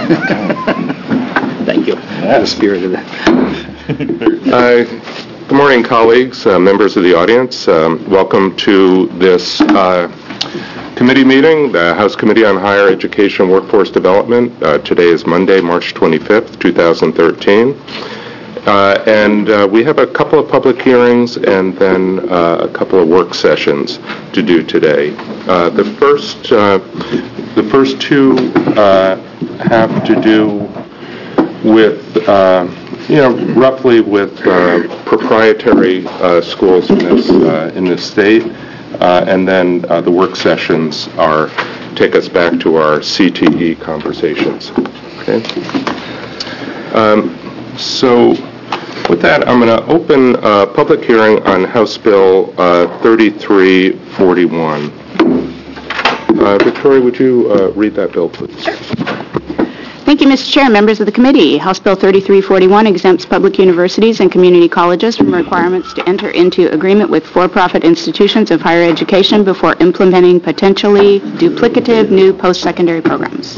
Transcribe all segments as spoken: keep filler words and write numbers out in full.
Thank you. Yes. The spirit of that. Uh, good morning, colleagues, uh, members of the audience. Um, welcome to this uh, committee meeting, the House Committee on Higher Education Workforce Development. Uh, today is Monday, March twenty-fifth, two thousand thirteen. Uh, and uh, we have a couple of public hearings and then uh, a couple of work sessions to do today. Uh, the first, uh, the first two uh, have to do with, uh, you know, roughly with uh, proprietary uh, schools in this uh, in this state, uh, and then uh, the work sessions are take us back to our C T E conversations. Okay. Um, so. With that, I'm going to open a public hearing on House Bill uh, thirty-three forty-one. Uh, Victoria, would you uh, read that bill, please? Sure. Thank you, Mister Chair, members of the committee. House Bill thirty-three forty-one exempts public universities and community colleges from requirements to enter into agreement with for-profit institutions of higher education before implementing potentially duplicative new post-secondary programs.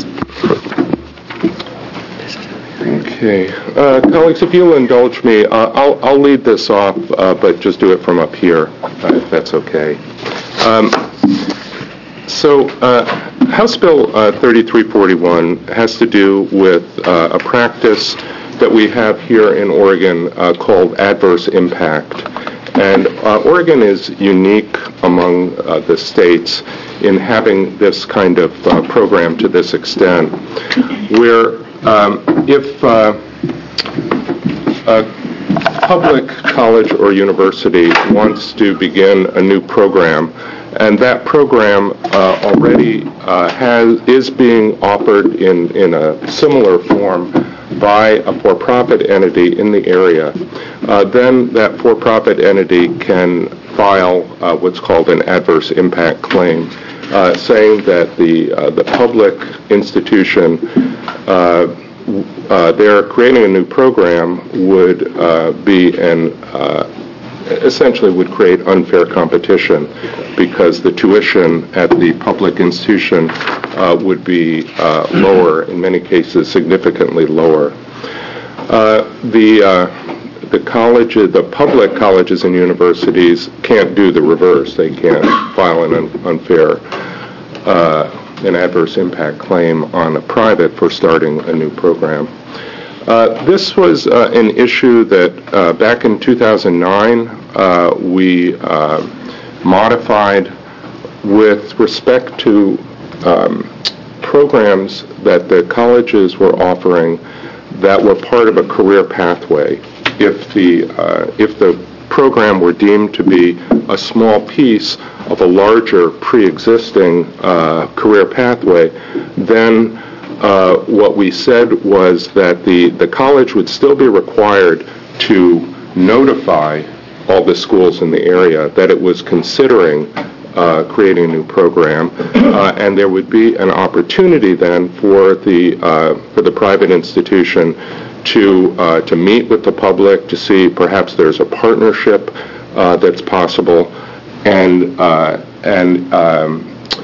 Okay. Uh, colleagues, if you'll indulge me, uh, I'll, I'll lead this off, uh, but just do it from up here, uh, if that's okay. Um, so uh, House Bill uh, thirty-three forty-one has to do with uh, a practice that we have here in Oregon uh, called adverse impact. And uh, Oregon is unique among uh, the states in having this kind of uh, program to this extent, where Um, if uh, a public college or university wants to begin a new program, and that program uh, already uh, has is being offered in, in a similar form by a for-profit entity in the area, uh, then that for-profit entity can file uh, what's called an adverse impact claim, uh, saying that the uh, the public institution Uh, uh, they're creating a new program would uh, be an uh, essentially would create unfair competition because the tuition at the public institution uh, would be uh, lower, in many cases significantly lower. Uh, the uh, the college, the public colleges and universities can't do the reverse. They can't file an un- unfair uh, an adverse impact claim on a private for starting a new program. Uh, this was uh, an issue that uh, back in two thousand nine uh, we uh, modified with respect to um, programs that the colleges were offering that were part of a career pathway. If the uh, if the program were deemed to be a small piece of a larger pre-existing uh, career pathway, then uh, what we said was that the, the college would still be required to notify all the schools in the area that it was considering uh, creating a new program, uh, and there would be an opportunity then for the uh, for the private institution to uh, to meet with the public to see perhaps there's a partnership uh, that's possible, and uh, and um,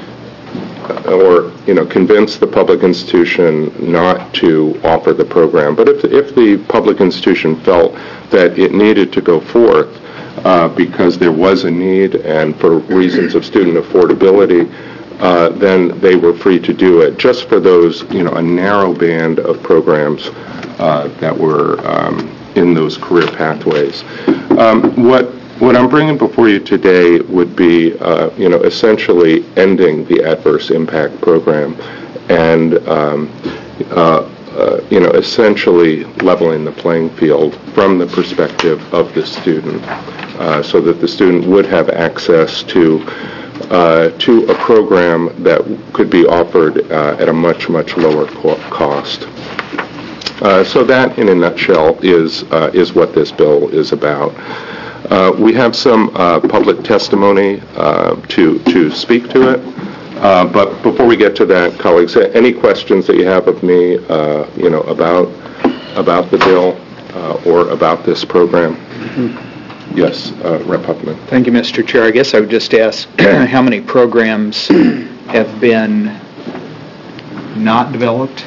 or you know convince the public institution not to offer the program. But if if the public institution felt that it needed to go forth uh, because there was a need and for reasons of student affordability, uh, then they were free to do it. Just for those you know a narrow band of programs uh, that were um, in those career pathways. Um, what What I'm bringing before you today would be, uh, you know, essentially ending the adverse impact program and, um, uh, uh, you know, essentially leveling the playing field from the perspective of the student, uh, so that the student would have access to uh, to a program that could be offered uh, at a much, much lower co- cost. Uh, so that, in a nutshell, is uh, is what this bill is about. Uh, we have some uh, public testimony uh, to to speak to it, uh, but before we get to that, colleagues, any questions that you have of me, uh, you know, about about the bill uh, or about this program? Mm-hmm. Yes, uh, Representative Huffman. Thank you, Mister Chair. I guess I would just ask how many programs have been not developed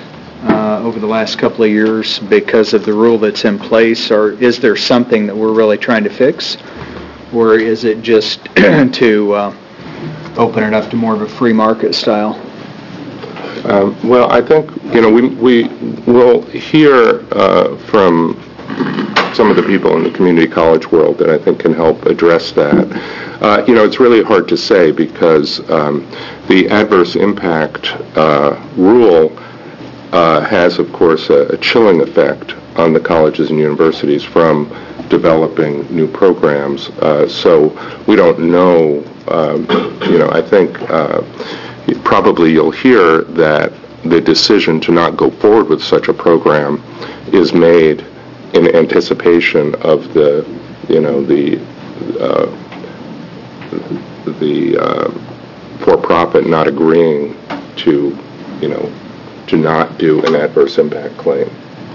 uh, over the last couple of years because of the rule that's in place, or is there something that we're really trying to fix? Or is it just to uh, open it up to more of a free market style? Um, well, I think, you know, we, we will hear uh, from some of the people in the community college world that I think can help address that. Uh, you know, it's really hard to say because um, the adverse impact uh, rule uh, has, of course, a, a chilling effect on the colleges and universities from developing new programs. Uh, so we don't know, um, you know, I think uh, probably you'll hear that the decision to not go forward with such a program is made in anticipation of the, you know, the uh, the uh, for-profit not agreeing to, you know, to not do an adverse impact claim.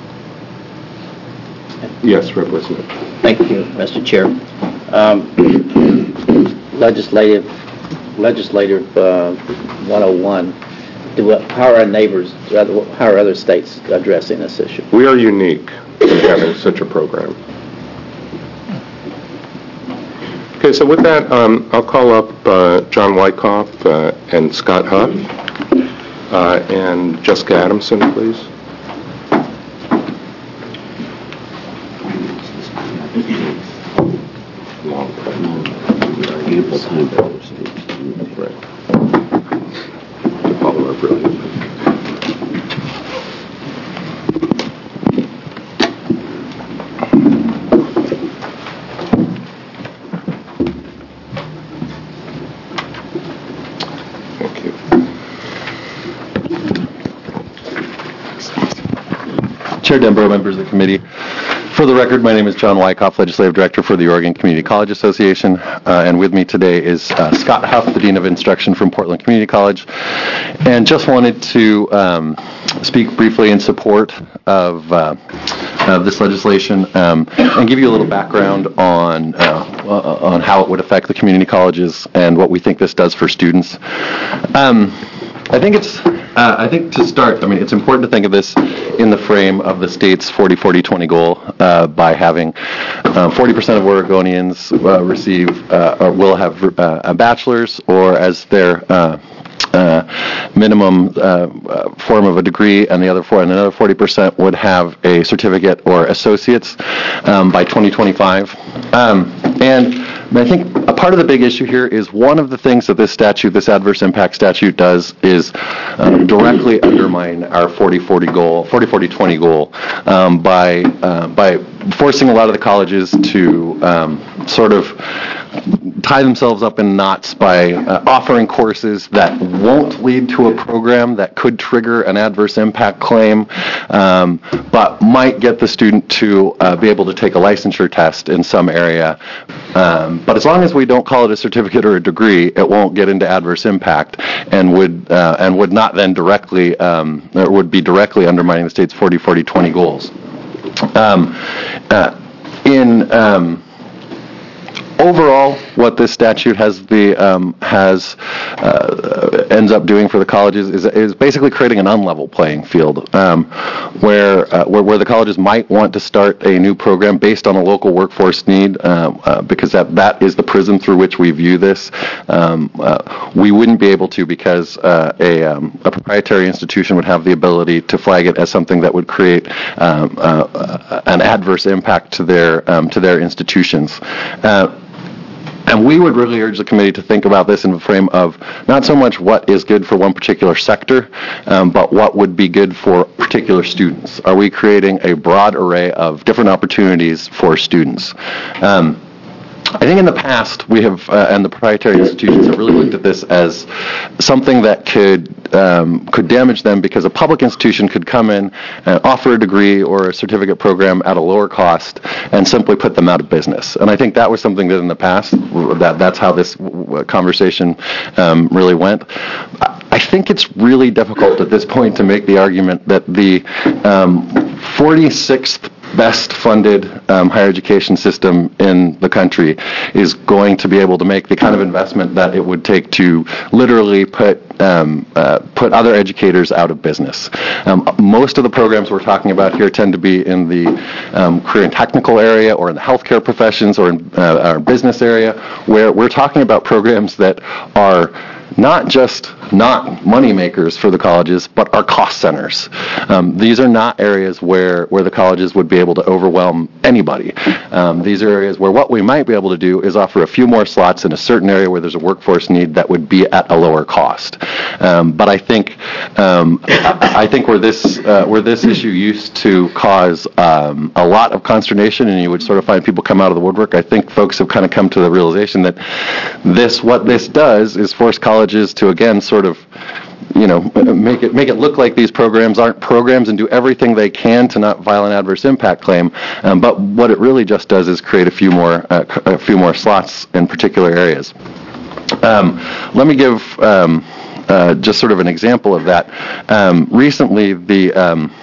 Yes, Representative. Thank you, Mister Chair. Um, legislative, legislative uh, one oh one. Do, how are our neighbors? How are other states addressing this issue? We are unique in having such a program. Okay, so with that, um, I'll call up uh, John Wyckoff uh, and Scott Huff uh, and Jessica Adamson, please. Ample time for other states. That's right. To follow our brilliant. Thank you. Chair Denbrough, members of the committee. For the record, my name is John Wyckoff, Legislative Director for the Oregon Community College Association, uh, and with me today is uh, Scott Huff, the Dean of Instruction from Portland Community College, and just wanted to um, speak briefly in support of, uh, of this legislation um, and give you a little background on, uh, on how it would affect the community colleges and what we think this does for students. Um, I think it's, uh, I think to start, I mean, it's important to think of this in the frame of the state's forty forty twenty goal uh, by having uh, forty percent of Oregonians uh, receive uh, or will have uh, a bachelor's or as their uh, uh, minimum uh, form of a degree, and the other four, and another forty percent would have a certificate or associates um, by twenty twenty-five. Um, and I think a part of the big issue here is one of the things that this statute, this adverse impact statute does is um, directly undermine our forty forty goal, forty forty twenty goal um, by uh, by forcing a lot of the colleges to um, sort of tie themselves up in knots by uh, offering courses that won't lead to a program that could trigger an adverse impact claim, um, but might get the student to uh, be able to take a licensure test in some area. Um, but as long as we don't call it a certificate or a degree, it won't get into adverse impact and would uh, and would not then directly um, or would be directly undermining the state's forty forty twenty goals. Um, uh, in um, Overall, what this statute has the um, has uh, ends up doing for the colleges is is basically creating an unlevel playing field, um, where, uh, where where the colleges might want to start a new program based on a local workforce need, uh, uh, because that that is the prism through which we view this. Um, uh, we wouldn't be able to because uh, a um, a proprietary institution would have the ability to flag it as something that would create um, uh, an adverse impact to their um, to their institutions. Uh, And we would really urge the committee to think about this in the frame of not so much what is good for one particular sector, um, but what would be good for particular students. Are we creating a broad array of different opportunities for students? Um, I think in the past we have, uh, and the proprietary institutions have really looked at this as something that could um, could damage them because a public institution could come in and offer a degree or a certificate program at a lower cost and simply put them out of business. And I think that was something that in the past, that that's how this conversation um, really went. I think it's really difficult at this point to make the argument that the um, forty-sixth best funded um, higher education system in the country is going to be able to make the kind of investment that it would take to literally put um, uh, put other educators out of business. Um, most of the programs we're talking about here tend to be in the um, career and technical area or in the healthcare professions or in uh, our business area, where we're talking about programs that are not just not money makers for the colleges, but are cost centers. Um, these are not areas where, where the colleges would be able to overwhelm anybody. Um, these are areas where what we might be able to do is offer a few more slots in a certain area where there's a workforce need that would be at a lower cost. Um, but I think um, I, I think where this uh, where this issue used to cause um, a lot of consternation, and you would sort of find people come out of the woodwork, I think folks have kind of come to the realization that this what this does is force colleges to again sort of, you know, make it make it look like these programs aren't programs and do everything they can to not file an adverse impact claim. Um, but what it really just does is create a few more uh, a few more slots in particular areas. Um, let me give um, uh, just sort of an example of that. Um, recently, the um,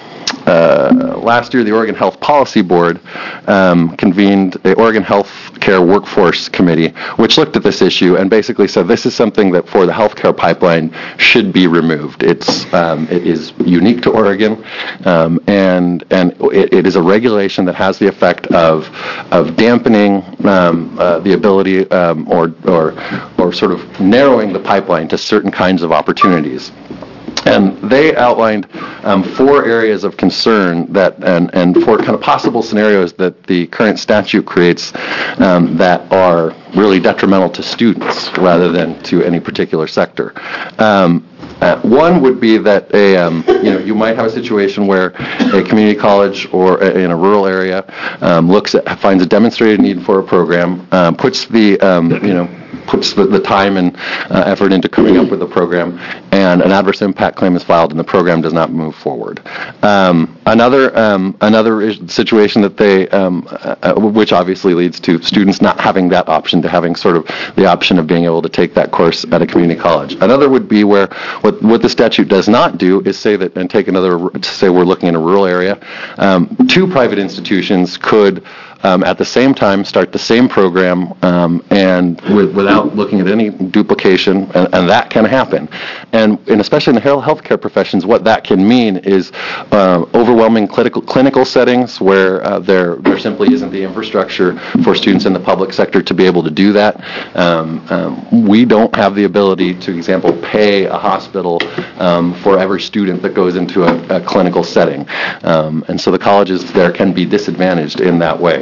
Uh, last year, the Oregon Health Policy Board um, convened the Oregon Health Care Workforce Committee, which looked at this issue and basically said this is something that for the healthcare pipeline should be removed. It's um, it is unique to Oregon, um, and and it, it is a regulation that has the effect of of dampening um, uh, the ability um, or or or sort of narrowing the pipeline to certain kinds of opportunities. And they outlined um, four areas of concern that, and, and four kind of possible scenarios that the current statute creates um, that are really detrimental to students rather than to any particular sector. Um, uh, one would be that a, um, you know, you might have a situation where a community college or a, in a rural area um, looks at, finds a demonstrated need for a program, um, puts the, um, you know, puts the, the time and uh, effort into coming up with the program, and an adverse impact claim is filed and the program does not move forward. Um, another um, another situation that they, um, uh, which obviously leads to students not having that option, to having sort of the option of being able to take that course at a community college. Another would be where what, what the statute does not do is say that, and take another, say we're looking in a rural area, um, two private institutions could Um, at the same time start the same program um, and with, without looking at any duplication, and, and that can happen. And, and especially in the healthcare professions, what that can mean is uh, overwhelming clinical clinical settings where uh, there there simply isn't the infrastructure for students in the public sector to be able to do that. Um, um, we don't have the ability to, for example, pay a hospital um, for every student that goes into a, a clinical setting, um, and so the colleges there can be disadvantaged in that way.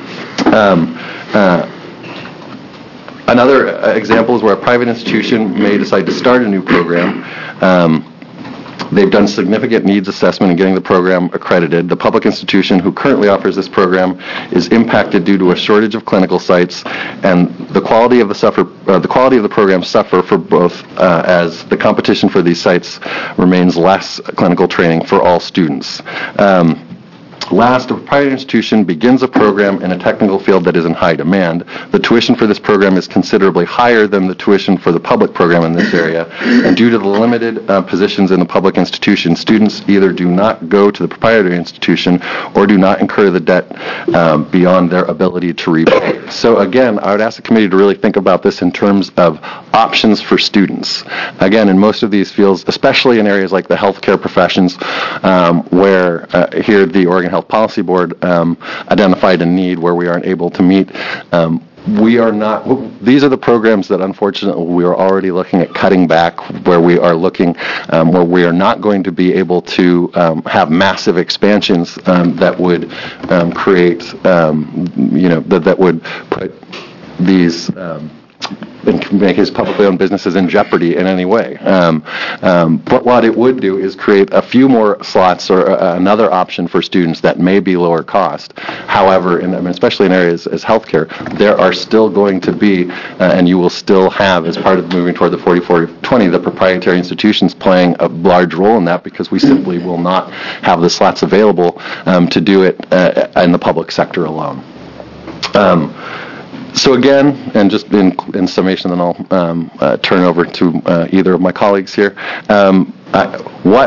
Um, uh, another example is where a private institution may decide to start a new program. Um, they've done significant needs assessment in getting the program accredited. The public institution who currently offers this program is impacted due to a shortage of clinical sites, and the quality of the suffer uh, the quality of the program suffer for both uh, as the competition for these sites remains less clinical training for all students. Um, Last, if a private institution begins a program in a technical field that is in high demand, the tuition for this program is considerably higher than the tuition for the public program in this area, and due to the limited uh, positions in the public institution, students either do not go to the proprietary institution or do not incur the debt um, beyond their ability to repay. So again, I would ask the committee to really think about this in terms of options for students. Again, in most of these fields, especially in areas like the healthcare professions, um, where uh, here the Oregon Health Policy Board um, identified a need where we aren't able to meet. Um, we are not, these are the programs that unfortunately we are already looking at cutting back, where we are looking, um, where we are not going to be able to um, have massive expansions um, that would um, create, um, you know, that, that would put these um, and make his publicly owned businesses in jeopardy in any way. Um, um, but what it would do is create a few more slots or uh, another option for students that may be lower cost. However, in, I mean, especially in areas as healthcare, there are still going to be, uh, and you will still have, as part of moving toward the forty forty twenty, the proprietary institutions playing a large role in that, because we simply will not have the slots available um, to do it uh, in the public sector alone. Um, So again, and just in, in summation, then I'll um, uh, turn over to uh, either of my colleagues here. Um, I, what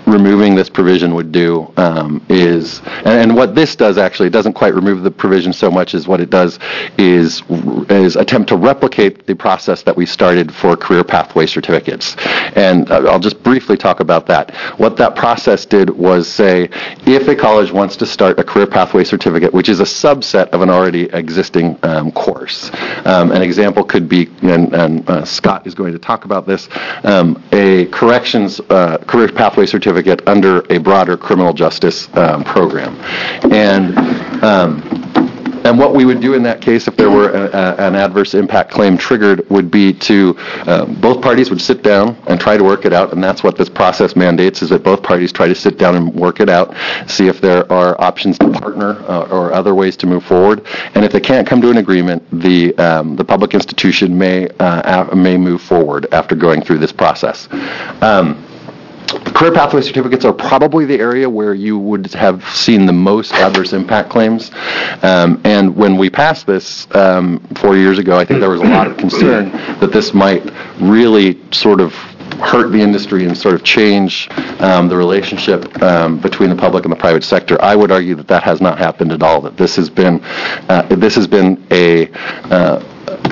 removing this provision would do um, is, and, and what this does actually, it doesn't quite remove the provision so much as what it does is, is attempt to replicate the process that we started for career pathway certificates. And uh, I'll just briefly talk about that. What that process did was say, if a college wants to start a career pathway certificate, which is a subset of an already existing um, course, um, an example could be, and, and uh, Scott is going to talk about this, um, a corrections uh, career pathway certificate under a broader criminal justice um, program. And um, And what we would do in that case, if there were a, a, an adverse impact claim triggered, would be to, uh, both parties would sit down and try to work it out, and that's what this process mandates, is that both parties try to sit down and work it out, see if there are options to partner uh, or other ways to move forward. And if they can't come to an agreement, the um, the public institution may uh, a- may move forward after going through this process. Um, Career pathway certificates are probably the area where you would have seen the most adverse impact claims. Um, and when we passed this um, four years ago, I think there was a lot of concern that this might really sort of hurt the industry and sort of change um, the relationship um, between the public and the private sector. I would argue that that has not happened at all. That this has been uh, this has been a, uh,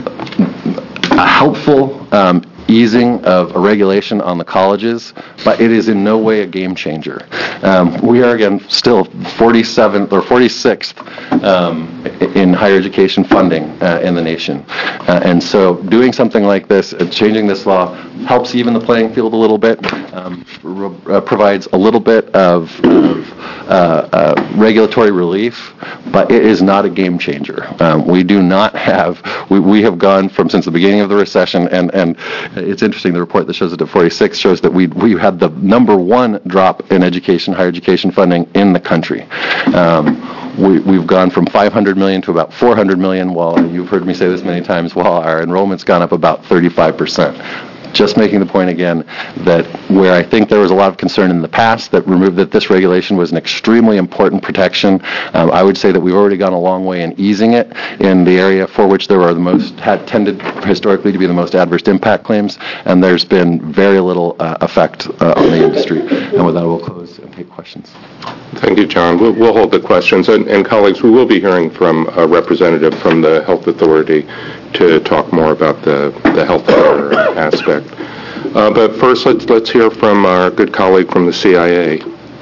a helpful Um, easing of a regulation on the colleges, but it is in no way a game changer. Um, we are, again, still forty-seventh or forty-sixth um, in higher education funding uh, in the nation. Uh, and so doing something like this, uh, changing this law, helps even the playing field a little bit, um, re- uh, provides a little bit of, of uh, uh, regulatory relief, but it is not a game changer. Um, we do not have, we, we have gone from since the beginning of the recession, and, and it's interesting, the report that shows it at forty-six shows that we we had the number one drop in education, higher education funding in the country. Um, we, we've gone from five hundred million to about four hundred million, while you've heard me say this many times, while our enrollment's gone up about thirty-five percent. Just making the point again that where I think there was a lot of concern in the past that removed that this regulation was an extremely important protection, um, I would say that we've already gone a long way in easing it in the area for which there are the most had tended historically to be the most adverse impact claims, and there's been very little uh, effect uh, on the industry. And with that, we'll close and take questions. Thank you, John. We'll, we'll hold the questions. And, and colleagues, we will be hearing from a representative from the Health Authority to talk more about the, the health care aspect. Uh, but first, let's let's hear from our good colleague from the C I A.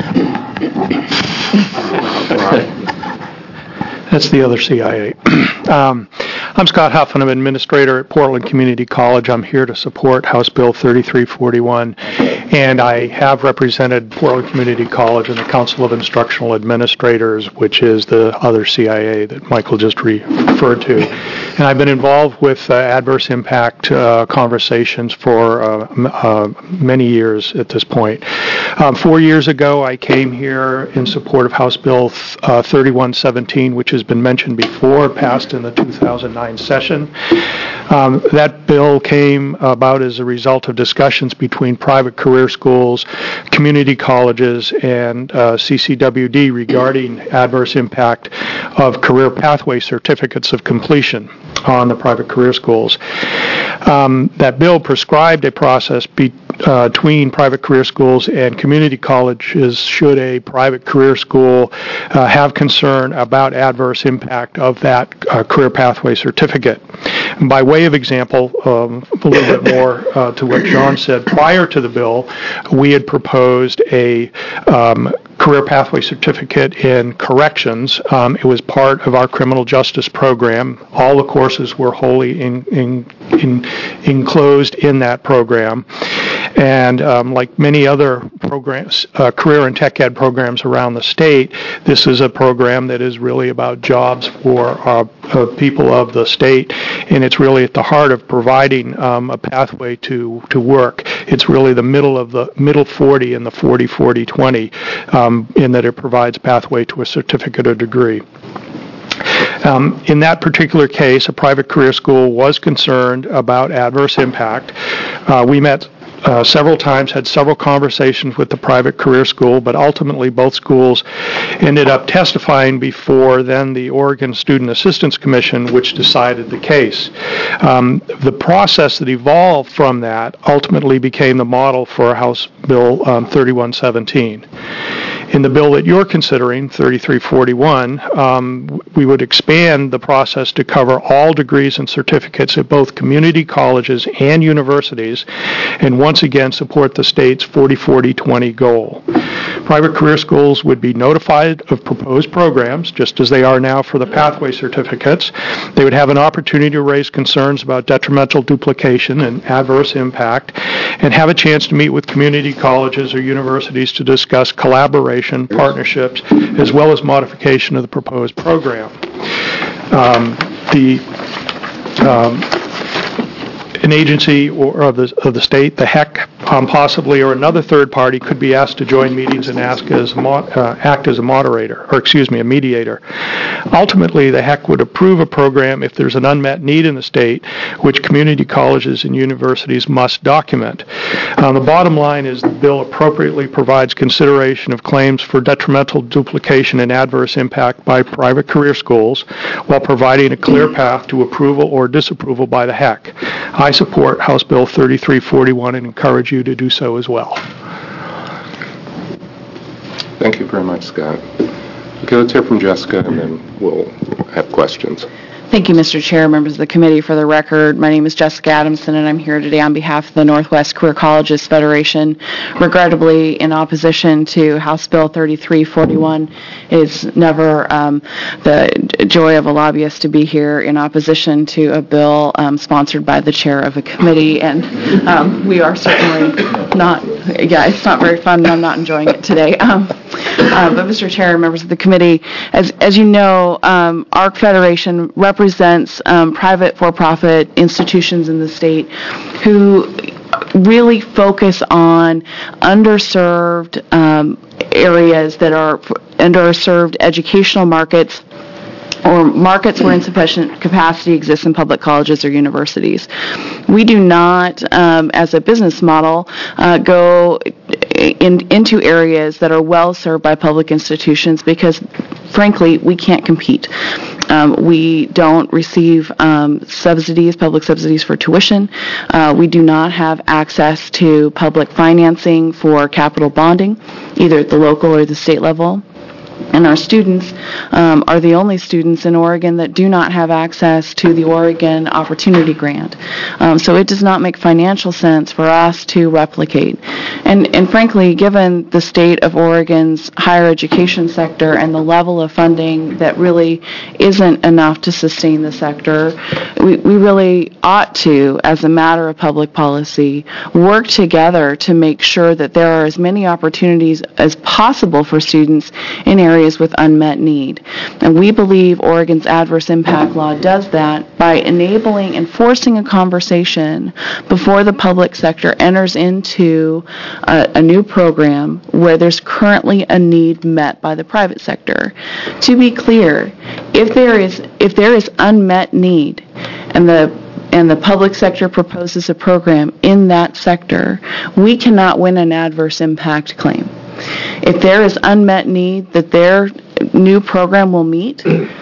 That's the other C I A. um, I'm Scott Huff, and I'm administrator at Portland Community College. I'm here to support House Bill thirty-three forty-one, and I have represented Portland Community College in the Council of Instructional Administrators, which is the other C I A that Michael just re- referred to. And I've been involved with uh, adverse impact uh, conversations for uh, m- uh, many years at this point. Um, four years ago, I came here in support of House Bill th- uh, thirty-one seventeen, which has been mentioned before, passed in the two thousand nine session. Um, that bill came about as a result of discussions between private career schools, community colleges, and uh, C C W D regarding adverse impact of career pathway certificates of completion on the private career schools. Um, that bill prescribed a process be, uh, between private career schools and community colleges should a private career school uh, have concern about adverse impact of that uh, career pathway certificate. And by way of example, um, a little bit more uh, to what John said, prior to the bill, we had proposed a um, career pathway certificate in corrections. Um, it was part of our criminal justice program. All the courses were wholly in, in, in, enclosed in that program. And um, like many other programs, uh, career and tech ed programs around the state, this is a program that is really about jobs for uh, uh, people of the state, and it's really at the heart of providing um, a pathway to, to work. It's really the middle of the middle forty in the forty forty twenty, um, in that it provides a pathway to a certificate or degree. Um, in that particular case, a private career school was concerned about adverse impact. Uh, we met uh, several times, had several conversations with the private career school, but ultimately both schools ended up testifying before then the Oregon Student Assistance Commission, which decided the case. Um, the process that evolved from that ultimately became the model for House Bill um, thirty-one seventeen. In the bill that you're considering, thirty-three forty-one, um, we would expand the process to cover all degrees and certificates at both community colleges and universities, and once again support the state's forty forty twenty goal. Private career schools would be notified of proposed programs, just as they are now for the pathway certificates. They would have an opportunity to raise concerns about detrimental duplication and adverse impact, and have a chance to meet with community colleges or universities to discuss collaboration, partnerships, as well as modification of the proposed program. Um, the um, an agency or of the of the state, the H E C, um, possibly, or another third party could be asked to join meetings and ask as a mo- uh, act as a moderator, or excuse me, a mediator. Ultimately, the H E C would approve a program if there's an unmet need in the state, which community colleges and universities must document. Uh, the bottom line is the bill appropriately provides consideration of claims for detrimental duplication and adverse impact by private career schools, while providing a clear path to approval or disapproval by the H E C. I support House Bill thirty-three forty-one and encourage you to do so as well. Thank you very much, Scott. Okay, let's hear from Jessica, and then we'll have questions. Thank you, Mister Chair, members of the committee. For the record, my name is Jessica Adamson, and I'm here today on behalf of the Northwest Career Colleges Federation. Regrettably, in opposition to House Bill thirty-three forty-one, it's never um, the joy of a lobbyist to be here in opposition to a bill um, sponsored by the chair of a committee, and um, we are certainly not, yeah, it's not very fun, and I'm not enjoying it today. Um, uh, but, Mister Chair, members of the committee, as, as you know, um, our Federation represents um, private for-profit institutions in the state who really focus on underserved um, areas that are underserved educational markets, or markets where insufficient capacity exists in public colleges or universities. We do not, um, as a business model, uh, go in, into areas that are well served by public institutions because, frankly, we can't compete. Um, we don't receive um, subsidies, public subsidies for tuition. Uh, we do not have access to public financing for capital bonding, either at the local or the state level. And our students um, are the only students in Oregon that do not have access to the Oregon Opportunity Grant. Um, so it does not make financial sense for us to replicate. And, and frankly, given the state of Oregon's higher education sector and the level of funding that really isn't enough to sustain the sector, we, we really ought to, as a matter of public policy, work together to make sure that there are as many opportunities as possible for students in areas with unmet need. And we believe Oregon's adverse impact law does that by enabling and forcing a conversation before the public sector enters into a, a new program where there's currently a need met by the private sector. To be clear, if there is if there is unmet need and the and the public sector proposes a program in that sector, we cannot win an adverse impact claim. If there is unmet need that their new program will meet,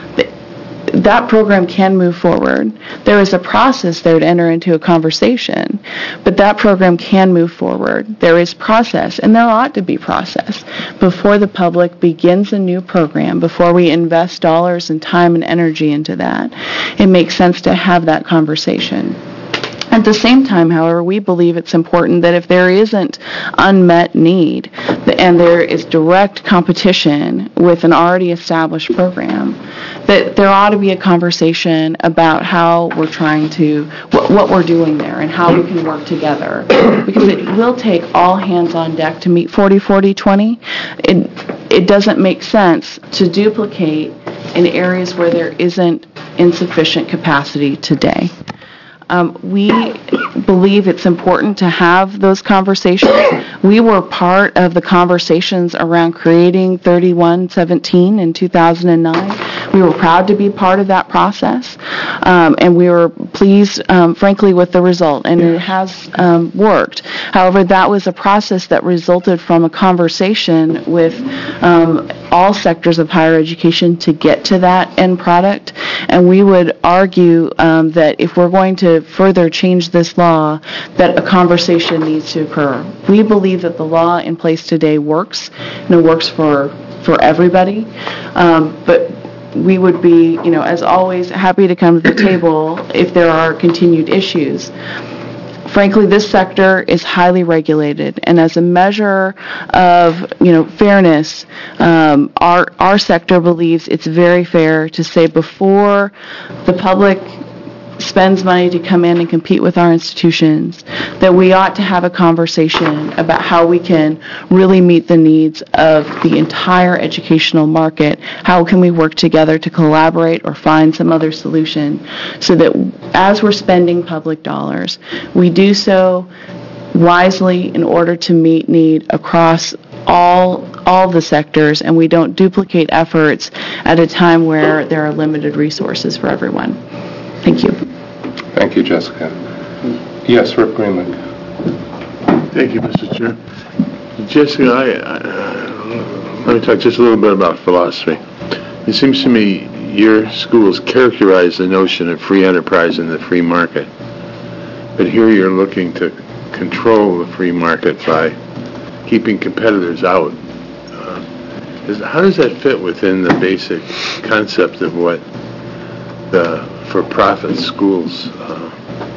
that program can move forward. There is a process there to enter into a conversation, but that program can move forward. There is process, and there ought to be process before the public begins a new program, before we invest dollars and time and energy into that. It makes sense to have that conversation. At the same time, however, we believe it's important that if there isn't unmet need and there is direct competition with an already established program, that there ought to be a conversation about how we're trying to, what, what we're doing there and how we can work together. Because it will take all hands on deck to meet forty forty twenty. It, it doesn't make sense to duplicate in areas where there isn't insufficient capacity today. Um, we believe it's important to have those conversations. We were part of the conversations around creating thirty-one seventeen in two thousand nine. we were proud to be part of that process, um, and we were pleased, um, frankly, with the result, and it has um, worked. However, that was a process that resulted from a conversation with um, all sectors of higher education to get to that end product, and we would argue um, that if we're going to further change this law, that a conversation needs to occur. We believe that the law in place today works, and it works for for everybody, um, but we would be, you know, as always, happy to come to the table if there are continued issues. Frankly, this sector is highly regulated, and as a measure of, you know, fairness, um, our our sector believes it's very fair to say before the public spends money to come in and compete with our institutions, that we ought to have a conversation about how we can really meet the needs of the entire educational market. How can we work together to collaborate or find some other solution so that as we're spending public dollars, we do so wisely in order to meet need across all all the sectors, and we don't duplicate efforts at a time where there are limited resources for everyone. Thank you. Thank you, Jessica. Yes, Rip Greenlee. Thank you, Mister Chair. Jessica, I, I, let me talk just a little bit about philosophy. It seems to me your schools characterize the notion of free enterprise and the free market, but here you're looking to control the free market by keeping competitors out. Uh, is, how does that fit within the basic concept of what the for-profit schools, uh,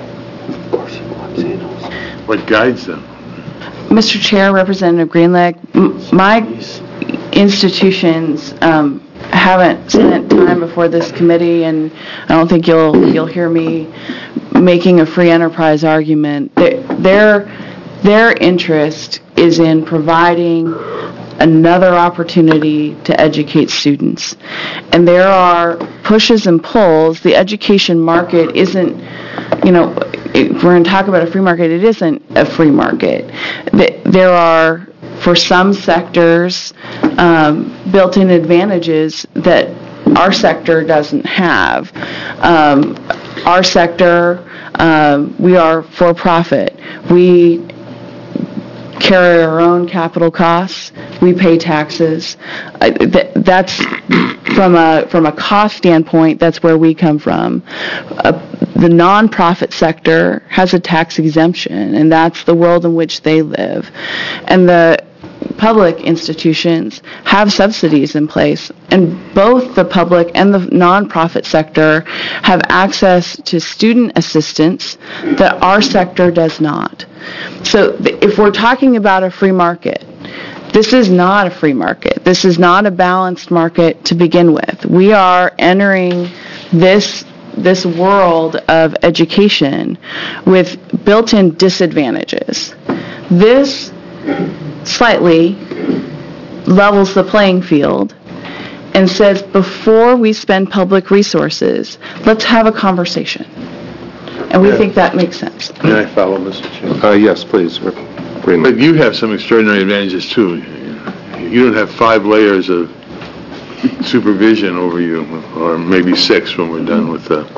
what guides them? Mister Chair, Representative Greenleg, m- my institutions um, haven't spent time before this committee, and I don't think you'll you'll hear me making a free enterprise argument. Their their, their interest is in providing another opportunity to educate students. And there are pushes and pulls. The education market isn't, you know, if we're going to talk about a free market, it isn't a free market. There are, for some sectors, um, built-in advantages that our sector doesn't have. Um, our sector, um, we are for-profit. We carry our own capital costs. We pay taxes. Uh, th- that's from a from a cost standpoint. That's where we come from. Uh, the nonprofit sector has a tax exemption, and that's the world in which they live. And the public institutions have subsidies in place, and both the public and the nonprofit sector have access to student assistance that our sector does not. So th- if we're talking about a free market, this is not a free market. This is not a balanced market to begin with. We are entering this this world of education with built-in disadvantages. This slightly levels the playing field and says, before we spend public resources, let's have a conversation. And we Yeah. think that makes sense. Can I follow, Mister Chair? Uh, yes, please, Rip Greenlee. But you have some extraordinary advantages, too. You don't have five layers of supervision over you, or maybe six when we're done with the...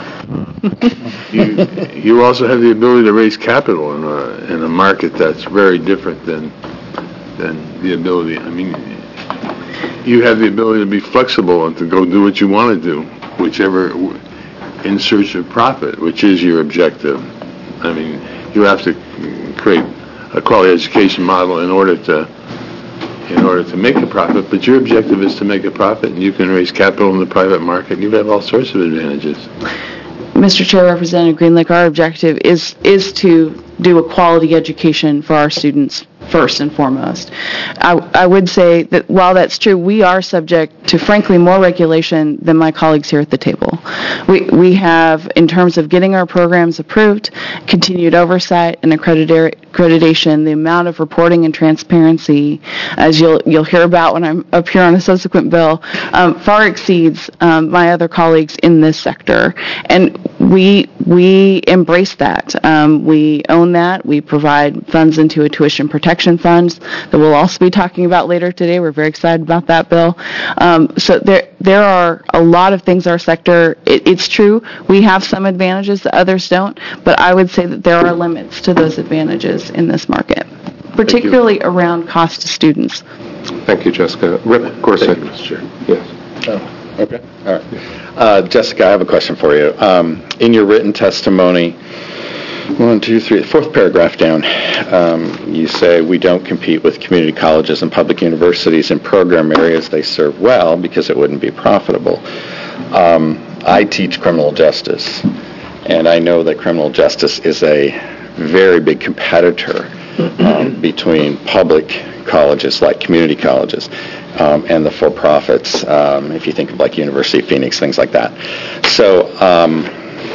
You, you also have the ability to raise capital in a, in a market that's very different than than the ability. I mean, you have the ability to be flexible and to go do what you want to do, whichever, in search of profit, which is your objective. I mean, you have to create a quality education model in order to in order to make a profit, but your objective is to make a profit, and you can raise capital in the private market. You have all sorts of advantages. Mister Chair, Representative Greenlick, our objective is is to do a quality education for our students first and foremost. I, I would say that while that's true, we are subject to, frankly, more regulation than my colleagues here at the table. We we have, in terms of getting our programs approved, continued oversight and accredita- accreditation, the amount of reporting and transparency, as you'll you'll hear about when I'm up here on a subsequent bill, um, far exceeds um, my other colleagues in this sector. And we we embrace that. Um, we own that. We provide funds into a tuition protection funds that we'll also be talking about later today. We're very excited about that bill. Um, Um, so there there are a lot of things our sector, it, it's true, we have some advantages that others don't, but I would say that there are limits to those advantages in this market, particularly around cost to students. Thank you, Jessica. Rip Gorsuch. Thank you, Mister Chair. Yes. Oh, okay. All right. Uh, Jessica, I have a question for you. Um, in your written testimony, one, two, three, fourth paragraph down, um, you say we don't compete with community colleges and public universities in program areas they serve well because it wouldn't be profitable. Um, I teach criminal justice, and I know that criminal justice is a very big competitor um, between public colleges like community colleges um, and the for-profits, um, if you think of like University of Phoenix, things like that. So, um,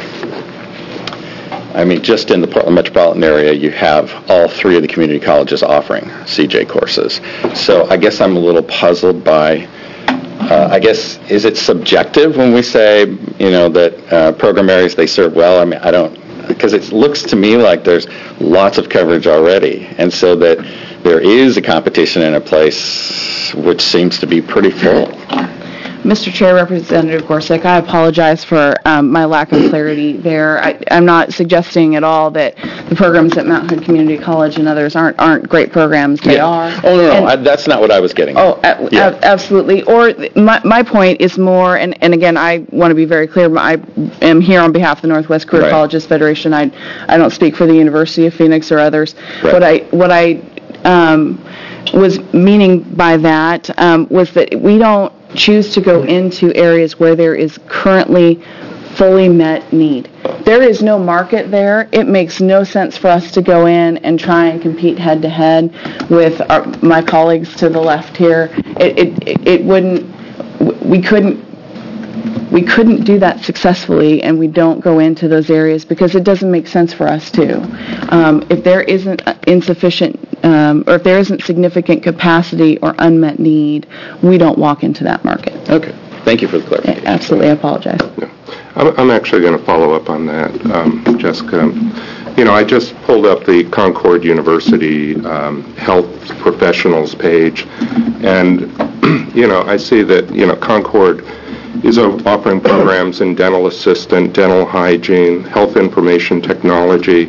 I mean, just in the Portland metropolitan area, you have all three of the community colleges offering C J courses. So I guess I'm a little puzzled by, uh, I guess, is it subjective when we say, you know, that uh, program areas they serve well? I mean, I don't, because it looks to me like there's lots of coverage already, and so that there is a competition in a place which seems to be pretty full. Mister Chair, Representative Gorsuch, I apologize for um, my lack of clarity there. I, I'm not suggesting at all that the programs at Mount Hood Community College and others aren't aren't great programs. They yeah. are. Oh, no, no, and, I, that's not what I was getting Oh, at. a- yeah. a- absolutely. Or th- my, my point is more, and, and again, I want to be very clear, I am here on behalf of the Northwest Career Right. Colleges Federation. I, I don't speak for the University of Phoenix or others. Right. What I, what I um, was meaning by that um, was that we don't choose to go into areas where there is currently fully met need. There is no market there. It makes no sense for us to go in and try and compete head-to-head with our, my colleagues to the left here. It, it, it wouldn't, we couldn't, we couldn't do that successfully, and we don't go into those areas because it doesn't make sense for us to. Um, if there isn't insufficient, um, or if there isn't significant capacity or unmet need, we don't walk into that market. Okay. Thank you for the clarification. Absolutely, I apologize. Yeah. I'm, I'm actually going to follow up on that, um, Jessica. You know, I just pulled up the Concord University um, Health Professionals page, and, you know, I see that, you know, Concord is offering programs in dental assistant, dental hygiene, health information technology,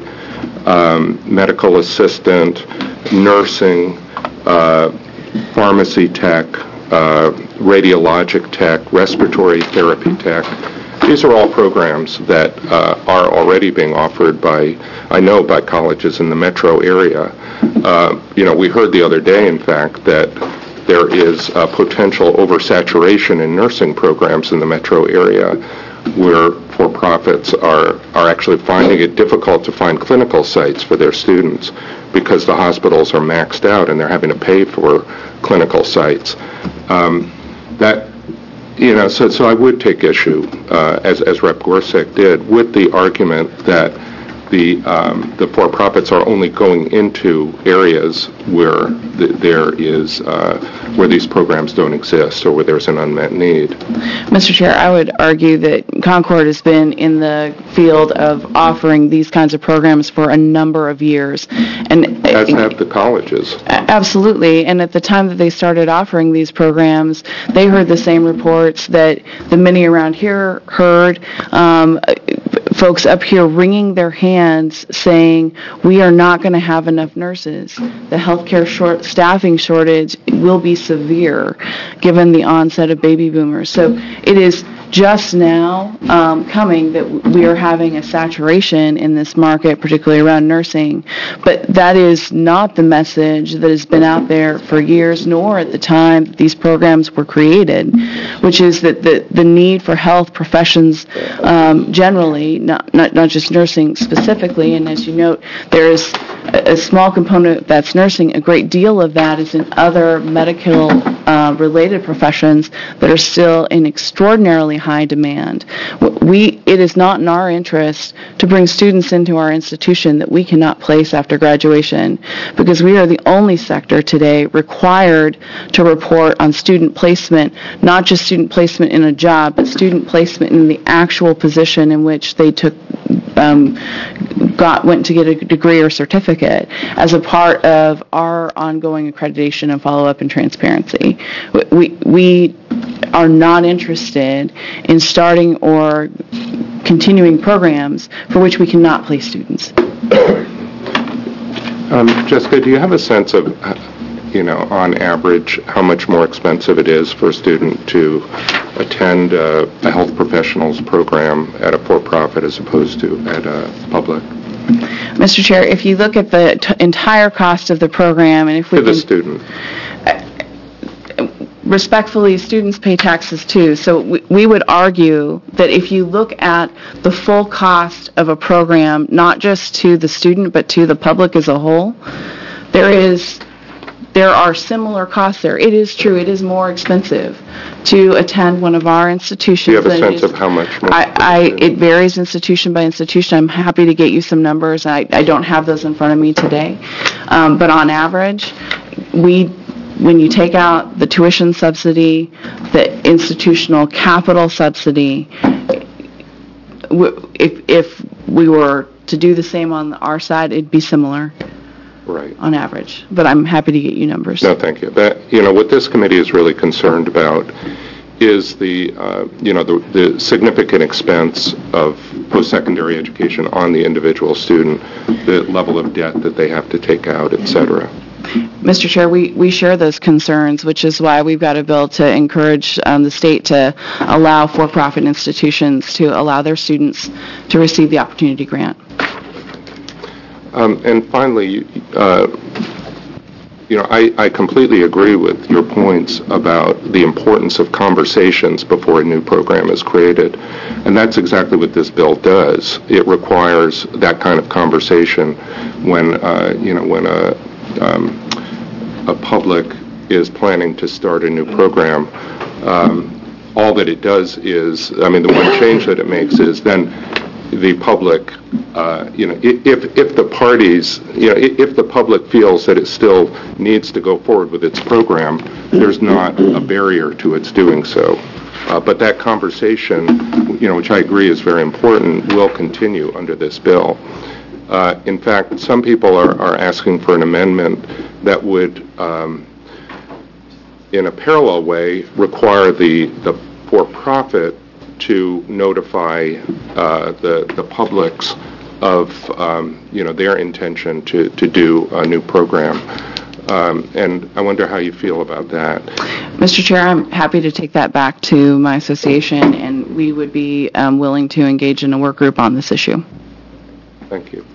um, medical assistant, nursing, uh, pharmacy tech, uh, radiologic tech, respiratory therapy tech. These are all programs that uh, are already being offered by, I know, by colleges in the metro area. Uh, you know, we heard the other day, in fact, that there is a potential oversaturation in nursing programs in the metro area where for-profits are, are actually finding it difficult to find clinical sites for their students because the hospitals are maxed out and they're having to pay for clinical sites. Um, that, you know, so, so I would take issue, uh, as, as Rep Gorsuch did, with the argument that the um, the for-profits are only going into areas where the, there is uh, where these programs don't exist or where there's an unmet need. Mister Chair, I would argue that Concord has been in the field of offering these kinds of programs for a number of years, and as have the colleges. Absolutely, and at the time that they started offering these programs, they heard the same reports that the many around here heard. Um, folks up here wringing their hands saying, we are not going to have enough nurses. The healthcare short, staffing shortage will be severe given the onset of baby boomers. So it is just now um, coming that we are having a saturation in this market, particularly around nursing. But that is not the message that has been out there for years, nor at the time that these programs were created, which is that the, the need for health professions um, generally, not, not, not just nursing specifically, and as you note, there is a, a small component that's nursing. A great deal of that is in other medical uh, related professions that are still in extraordinarily high demand. We, it is not in our interest to bring students into our institution that we cannot place after graduation, because we are the only sector today required to report on student placement, not just student placement in a job, but student placement in the actual position in which they took Um, got went to get a degree or certificate as a part of our ongoing accreditation and follow-up and transparency. We we are not interested in starting or continuing programs for which we cannot place students. Um, Jessica, do you have a sense of, you know, on average, how much more expensive it is for a student to attend uh, a health professionals program at a for-profit as opposed to at a public? Mister Chair, if you look at the t- entire cost of the program, and if we To the can, student. respectfully, students pay taxes too. So we, we would argue that if you look at the full cost of a program, not just to the student but to the public as a whole, there is there are similar costs there. It is true, it is more expensive to attend one of our institutions. Do you have a than it sense is- of how much more? I, I, it varies institution by institution. I'm happy to get you some numbers. I, I don't have those in front of me today. Um, but on average, we, when you take out the tuition subsidy, the institutional capital subsidy, w- if, if we were to do the same on our side, it'd be similar. Right. On average, but I'm happy to get you numbers. No, thank you. That, you know, what this committee is really concerned about is the, uh, you know, the, the significant expense of post-secondary education on the individual student, the level of debt that they have to take out, et cetera. Mister Chair, we, we share those concerns, which is why we've got a bill to encourage um, the state to allow for-profit institutions to allow their students to receive the Opportunity Grant. Um, and finally, uh, you know, I, I completely agree with your points about the importance of conversations before a new program is created. And that's exactly what this bill does. It requires that kind of conversation when, uh, you know, when a, um, a public is planning to start a new program. Um, all that it does is, I mean, the one change that it makes is then the public, uh, you know, if if the parties, you know, if the public feels that it still needs to go forward with its program, there's not a barrier to its doing so. Uh, but that conversation, you know, which I agree is very important, will continue under this bill. Uh, in fact, some people are, are asking for an amendment that would, um, in a parallel way, require the, the for-profit to notify uh, the the publics of um, you know their intention to, to do a new program, um, and I wonder how you feel about that. Mister Chair, I'm happy to take that back to my association, and we would be um, willing to engage in a work group on this issue. Thank you.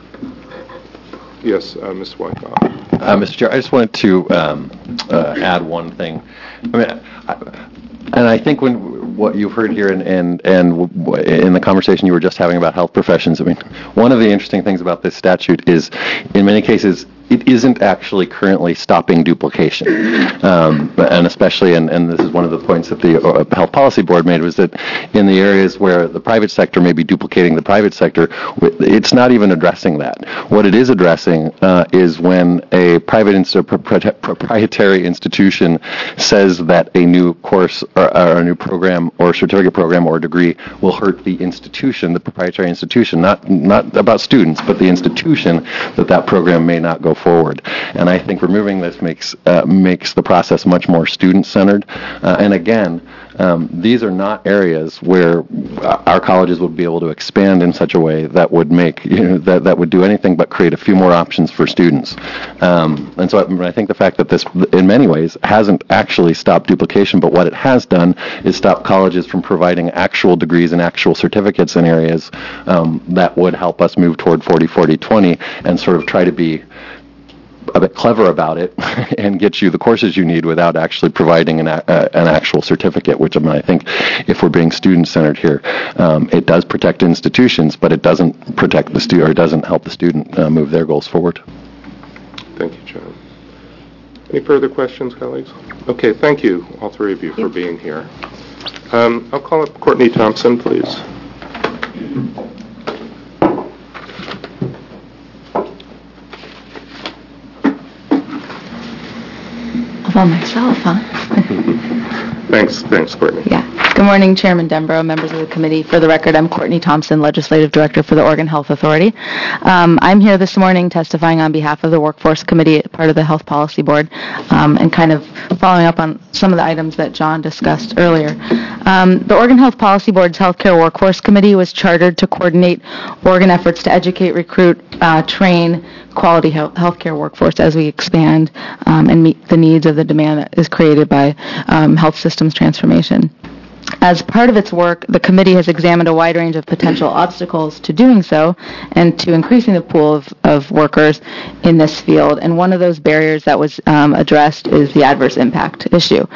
Yes, uh, Miz Wyckoff. Uh, Mister Chair, I just wanted to um, uh, add one thing. I mean, I, and I think when what you've heard here and, and and in the conversation you were just having about health professions, I mean, one of the interesting things about this statute is, in many cases, it isn't actually currently stopping duplication. Um, and especially, and, and this is one of the points that the uh, Health Policy Board made, was that in the areas where the private sector may be duplicating the private sector, it's not even addressing that. What it is addressing uh, is when a private inst- proprietary institution says that a new course or, or a new program or certificate program or degree will hurt the institution, the proprietary institution, not not about students, but the institution, that that program may not go forward. And I think removing this makes uh, makes the process much more student-centered. Uh, and again, um, these are not areas where our colleges would be able to expand in such a way that would make, you know, that, that would do anything but create a few more options for students. Um, and so I, I think the fact that this, in many ways, hasn't actually stopped duplication, but what it has done is stop colleges from providing actual degrees and actual certificates in areas um, that would help us move toward forty forty twenty and sort of try to be a bit clever about it and get you the courses you need without actually providing an, uh, an actual certificate, which I, mean, I think if we're being student-centered here, um, it does protect institutions, but it doesn't protect the student, or it doesn't help the student uh, move their goals forward. Thank you, John. Any further questions, colleagues? Okay, thank you, all three of you, for being here. Um, I'll call up Courtney Thompson, please. All by myself, huh? Thanks, thanks, Courtney. Yeah. Good morning, Chairman Denbrough, members of the committee. For the record, I'm Courtney Thompson, Legislative Director for the Oregon Health Authority. Um, I'm here this morning testifying on behalf of the Workforce Committee, part of the Health Policy Board, um, and kind of following up on some of the items that John discussed earlier. Um, the Oregon Health Policy Board's Healthcare Workforce Committee was chartered to coordinate Oregon efforts to educate, recruit, uh, train quality health healthcare workforce as we expand um, and meet the needs of the demand that is created by um, health systems transformation. As part of its work, the committee has examined a wide range of potential obstacles to doing so and to increasing the pool of, of workers in this field. And one of those barriers that was um, addressed is the adverse impact issue.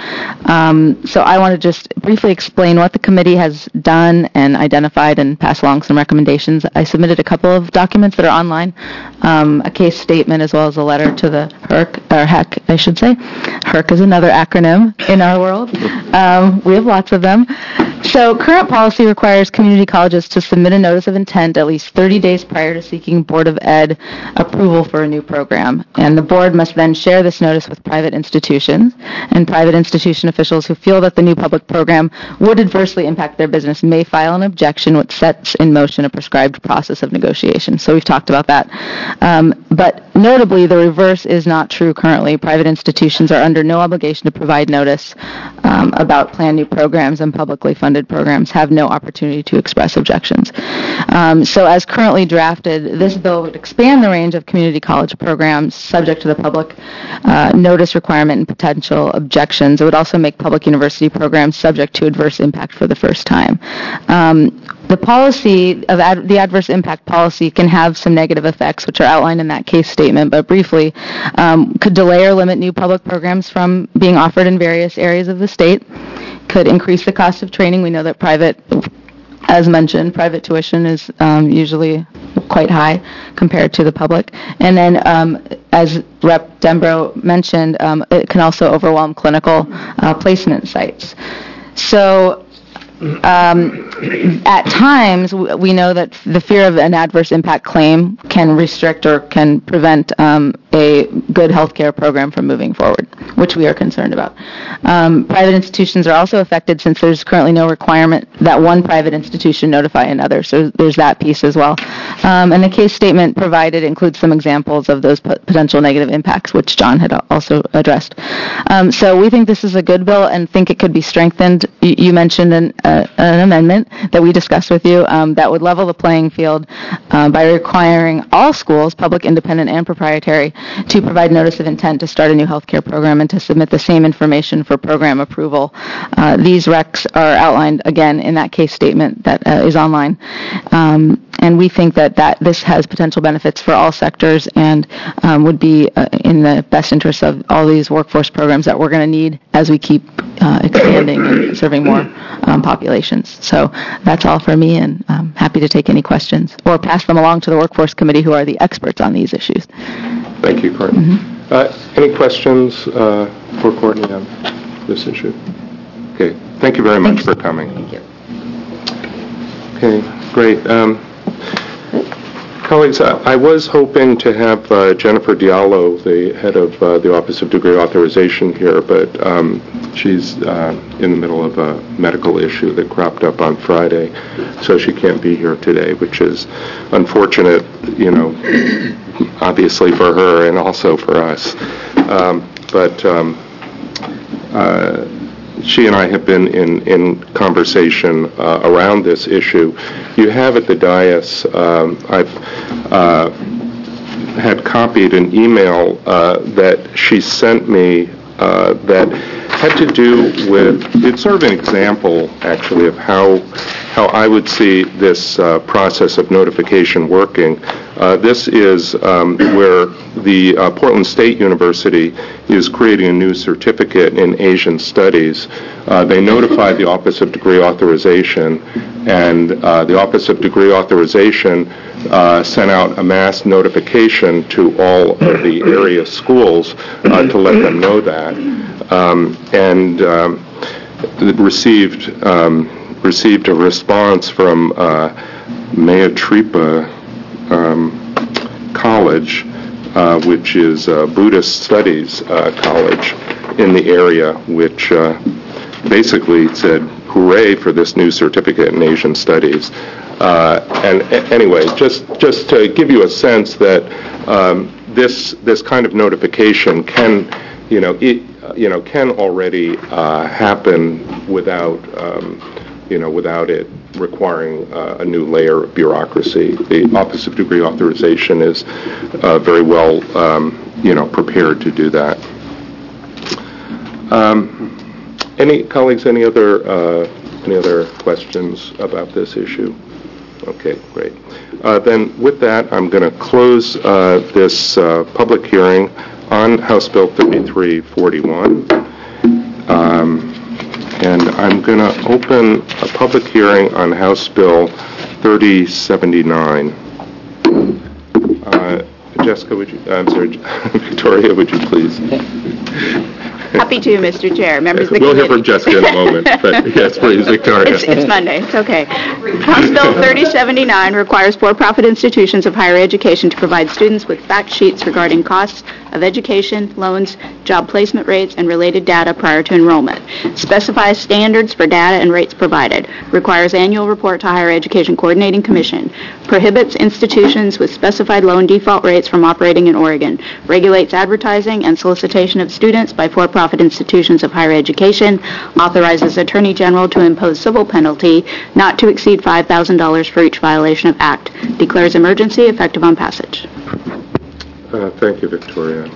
Um, so I want to just briefly explain what the committee has done and identified and pass along some recommendations. I submitted a couple of documents that are online, um, a case statement as well as a letter to the H R C, or H E C, I should say. H R C is another acronym in our world. Um, we have lots of them. So current policy requires community colleges to submit a notice of intent at least thirty days prior to seeking Board of Ed approval for a new program. And the board must then share this notice with private institutions, and private institution officials who feel that the new public program would adversely impact their business may file an objection, which sets in motion a prescribed process of negotiation. So we've talked about that. Um, but notably, the reverse is not true currently. Private institutions are under no obligation to provide notice um, about planned new programs, and publicly funded programs have no opportunity to express objections. Um, so as currently drafted, this bill would expand the range of community college programs subject to the public uh, notice requirement and potential objections. It would also make public university programs subject to adverse impact for the first time. Um, The policy of ad, the adverse impact policy can have some negative effects, which are outlined in that case statement, but briefly, um, could delay or limit new public programs from being offered in various areas of the state, could increase the cost of training. We know that private, as mentioned, private tuition is um, usually quite high compared to the public. And then, um, as Representative Denbrough mentioned, um, it can also overwhelm clinical uh, placement sites. So, Um, at times, we know that the fear of an adverse impact claim can restrict or can prevent um, a good health care program from moving forward, which we are concerned about. Um, private institutions are also affected since there's currently no requirement that one private institution notify another, so there's that piece as well. Um, and the case statement provided includes some examples of those p- potential negative impacts, which John had also addressed. Um, so we think this is a good bill and think it could be strengthened. You, you mentioned an Uh, an amendment that we discussed with you um, that would level the playing field uh, by requiring all schools, public, independent, and proprietary, to provide notice of intent to start a new health care program and to submit the same information for program approval. Uh, these recs are outlined, again, in that case statement that uh, is online. Um, and we think that, that this has potential benefits for all sectors and um, would be uh, in the best interest of all these workforce programs that we're going to need as we keep uh, expanding and serving more um, populations. So that's all for me, and I'm happy to take any questions or pass them along to the Workforce Committee, who are the experts on these issues. Thank you, Courtney. Mm-hmm. uh, any questions uh, for Courtney on this issue? Okay. Thank you very much Thanks. for coming. Thank you. Okay, great. Um, Colleagues, I was hoping to have uh, Jennifer Diallo, the head of uh, the Office of Degree Authorization, here, but um, she's uh, in the middle of a medical issue that cropped up on Friday, so she can't be here today, which is unfortunate, you know, obviously for her and also for us. Um, but um, uh, she and I have been in, in conversation uh, around this issue. You have at the dais, um, I've uh, had copied an email uh, that she sent me uh, that had to do with, it's sort of an example, actually, of how how I would see this uh, process of notification working. Uh, this is um, where the uh, Portland State University is creating a new certificate in Asian Studies. Uh, they notified the Office of Degree Authorization, and uh, the Office of Degree Authorization uh, sent out a mass notification to all of the area schools uh, to let them know that, um, and um, received um, received a response from uh, Mayatripa um, College, uh, which is a Buddhist Studies uh, college in the area, which uh, basically said, hooray for this new certificate in Asian studies. Uh, and a- anyway, just just to give you a sense that um, this this kind of notification can, you know, it, you know, can already uh, happen without, um, you know, without it requiring uh, a new layer of bureaucracy. The Office of Degree Authorization is uh, very well, um, you know, prepared to do that. Um, any colleagues, any other uh, any other questions about this issue? Okay, great. Uh, then, with that, I'm going to close uh, this uh, public hearing on House Bill thirty-three forty-one. Um, and I'm going to open a public hearing on House Bill thirty seventy-nine. Uh, Jessica, would you, I'm sorry, Victoria, would you please? Happy to, Mister Chair. Members of the We'll committee. hear from Jessica in a moment, but yes, please, Victoria. It's, it's Monday. It's okay. House Bill thirty seventy-nine requires for-profit institutions of higher education to provide students with fact sheets regarding costs of education, loans, job placement rates, and related data prior to enrollment. Specifies standards for data and rates provided. Requires annual report to Higher Education Coordinating Commission. Prohibits institutions with specified loan default rates from operating in Oregon. Regulates advertising and solicitation of students by for-profit institutions of higher education. Authorizes Attorney General to impose civil penalty not to exceed five thousand dollars for each violation of Act. Declares emergency effective on passage. Uh, thank you, Victoria.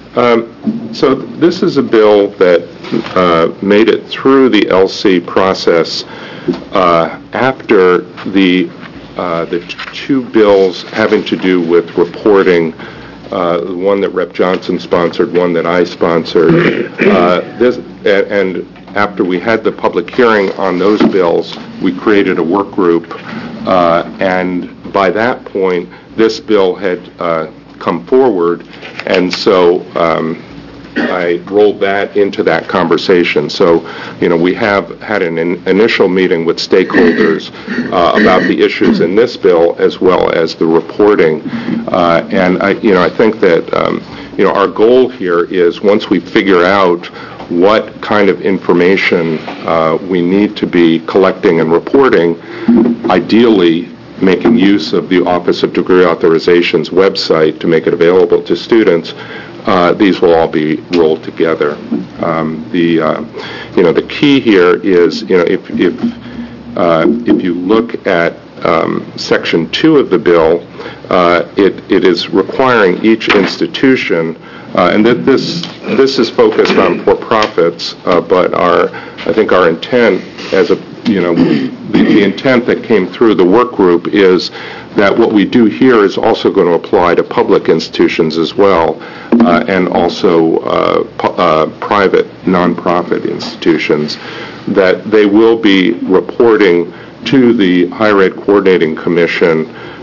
Um, so this is a bill that uh, made it through the L C process uh, after the uh, the t- two bills having to do with reporting. Uh, one that Representative Johnson sponsored, one that I sponsored. Uh, this and after we had the public hearing on those bills, we created a work group, uh, and by that point, this bill had uh, come forward, and so um, I rolled that into that conversation. So, you know, we have had an in- initial meeting with stakeholders uh, about the issues in this bill as well as the reporting, uh, and I, you know, I think that um, you know our goal here is once we figure out what kind of information uh, we need to be collecting and reporting, ideally making use of the Office of Degree Authorization's website to make it available to students, uh, these will all be rolled together. Um, the, uh, you know, the key here is, you know, if if uh, if you look at um, Section two of the bill, uh, it it is requiring each institution, uh, and that this this is focused on for-profits, uh, but our I think our intent as a you know, the, the intent that came through the work group is that what we do here is also going to apply to public institutions as well, uh, and also uh, pu- uh, private, nonprofit institutions, that they will be reporting to the Higher Ed Coordinating Commission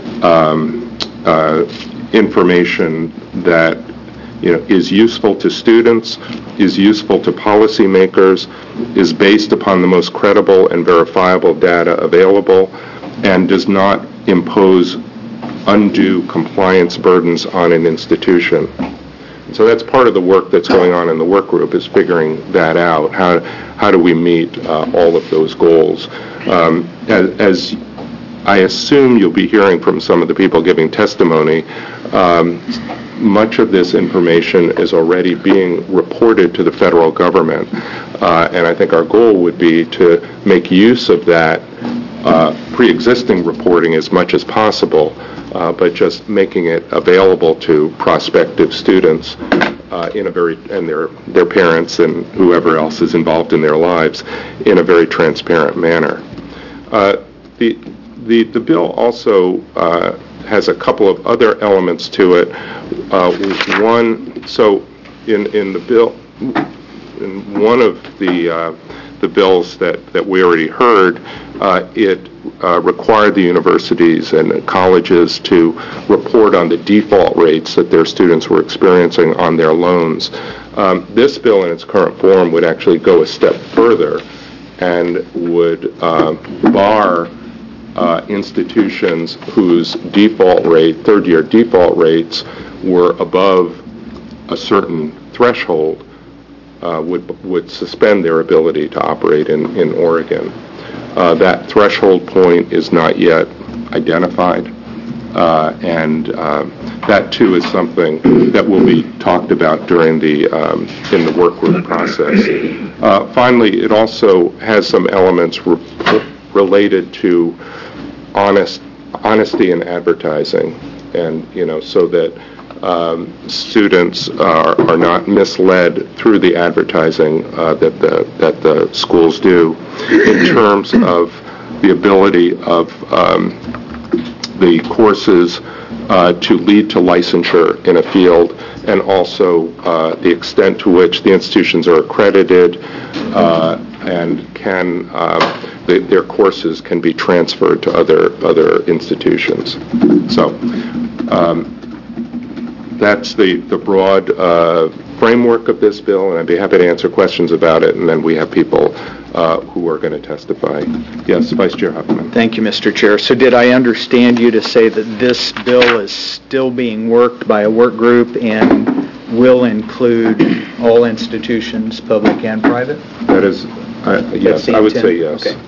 um, uh, information that you know, is useful to students, is useful to policymakers, is based upon the most credible and verifiable data available, and does not impose undue compliance burdens on an institution. So that's part of the work that's going on in the work group, is figuring that out. How how do we meet uh, all of those goals? Um, as, as I assume you'll be hearing from some of the people giving testimony, um, much of this information is already being reported to the federal government, uh, and I think our goal would be to make use of that uh, pre-existing reporting as much as possible, uh, but just making it available to prospective students uh, in a very, and their their parents and whoever else is involved in their lives, in a very transparent manner. Uh, the the the bill also uh, has a couple of other elements to it. Uh, one, so in in the bill, in one of the uh, the bills that, that we already heard, uh, it uh, required the universities and colleges to report on the default rates that their students were experiencing on their loans. Um, this bill in its current form would actually go a step further and would uh, bar Uh, institutions whose default rate, third-year default rates, were above a certain threshold uh, would would suspend their ability to operate in, in Oregon. Uh, that threshold point is not yet identified, uh, and uh, that too is something that will be talked about during the um, in the work group process. Uh, finally, it also has some elements re- related to honest honesty in advertising, and you know, so that um, students are, are not misled through the advertising uh, that the that the schools do in terms of the ability of um, the courses uh, to lead to licensure in a field, and also uh, the extent to which the institutions are accredited uh, and can uh, the, their courses can be transferred to other other institutions. So um, that's the the broad uh, framework of this bill, and I'd be happy to answer questions about it. And then we have people uh, who are going to testify. Yes, Vice Chair Huffman. Thank you, Mister Chair. So did I understand you to say that this bill is still being worked by a work group and will include all institutions, public and private? That is, uh, yes, I would say yes. Okay.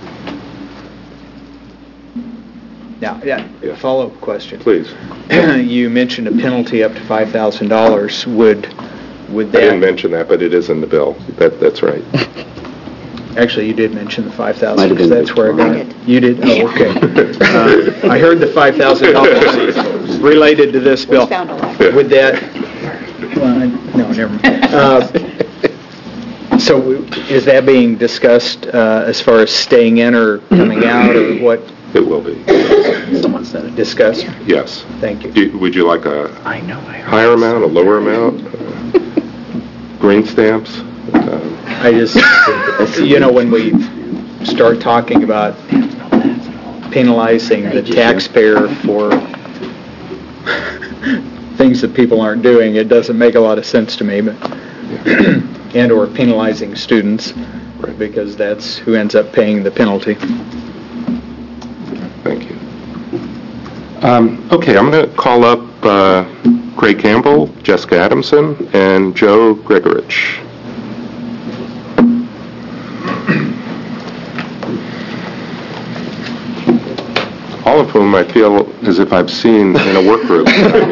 Now, yeah, Yeah. follow-up question. Please. You mentioned a penalty up to five thousand dollars. Would, would I that... didn't mention that, but it is in the bill. That, that's right. Actually, you did mention the five thousand Might have dollars, been that's where I got I it. You did? Oh, okay. Uh, I heard the five thousand dollars related to this bill. sound alike. Would that... Well, I- no, never mind. Uh, So is that being discussed uh, as far as staying in or coming out, or what? It will be. Someone said it. Discussed? Yes. Thank you. Do, would you like a I know. I heard higher amount, a lower amount? Uh, green stamps? Uh, I just, you know, when we start talking about penalizing the taxpayer for things that people aren't doing, it doesn't make a lot of sense to me, but, and or penalizing students, because that's who ends up paying the penalty. Thank you. Um, okay, I'm going to call up uh, Craig Campbell, Jessica Adamson, and Joe Gregorich. All of whom I feel as if I've seen in a work group.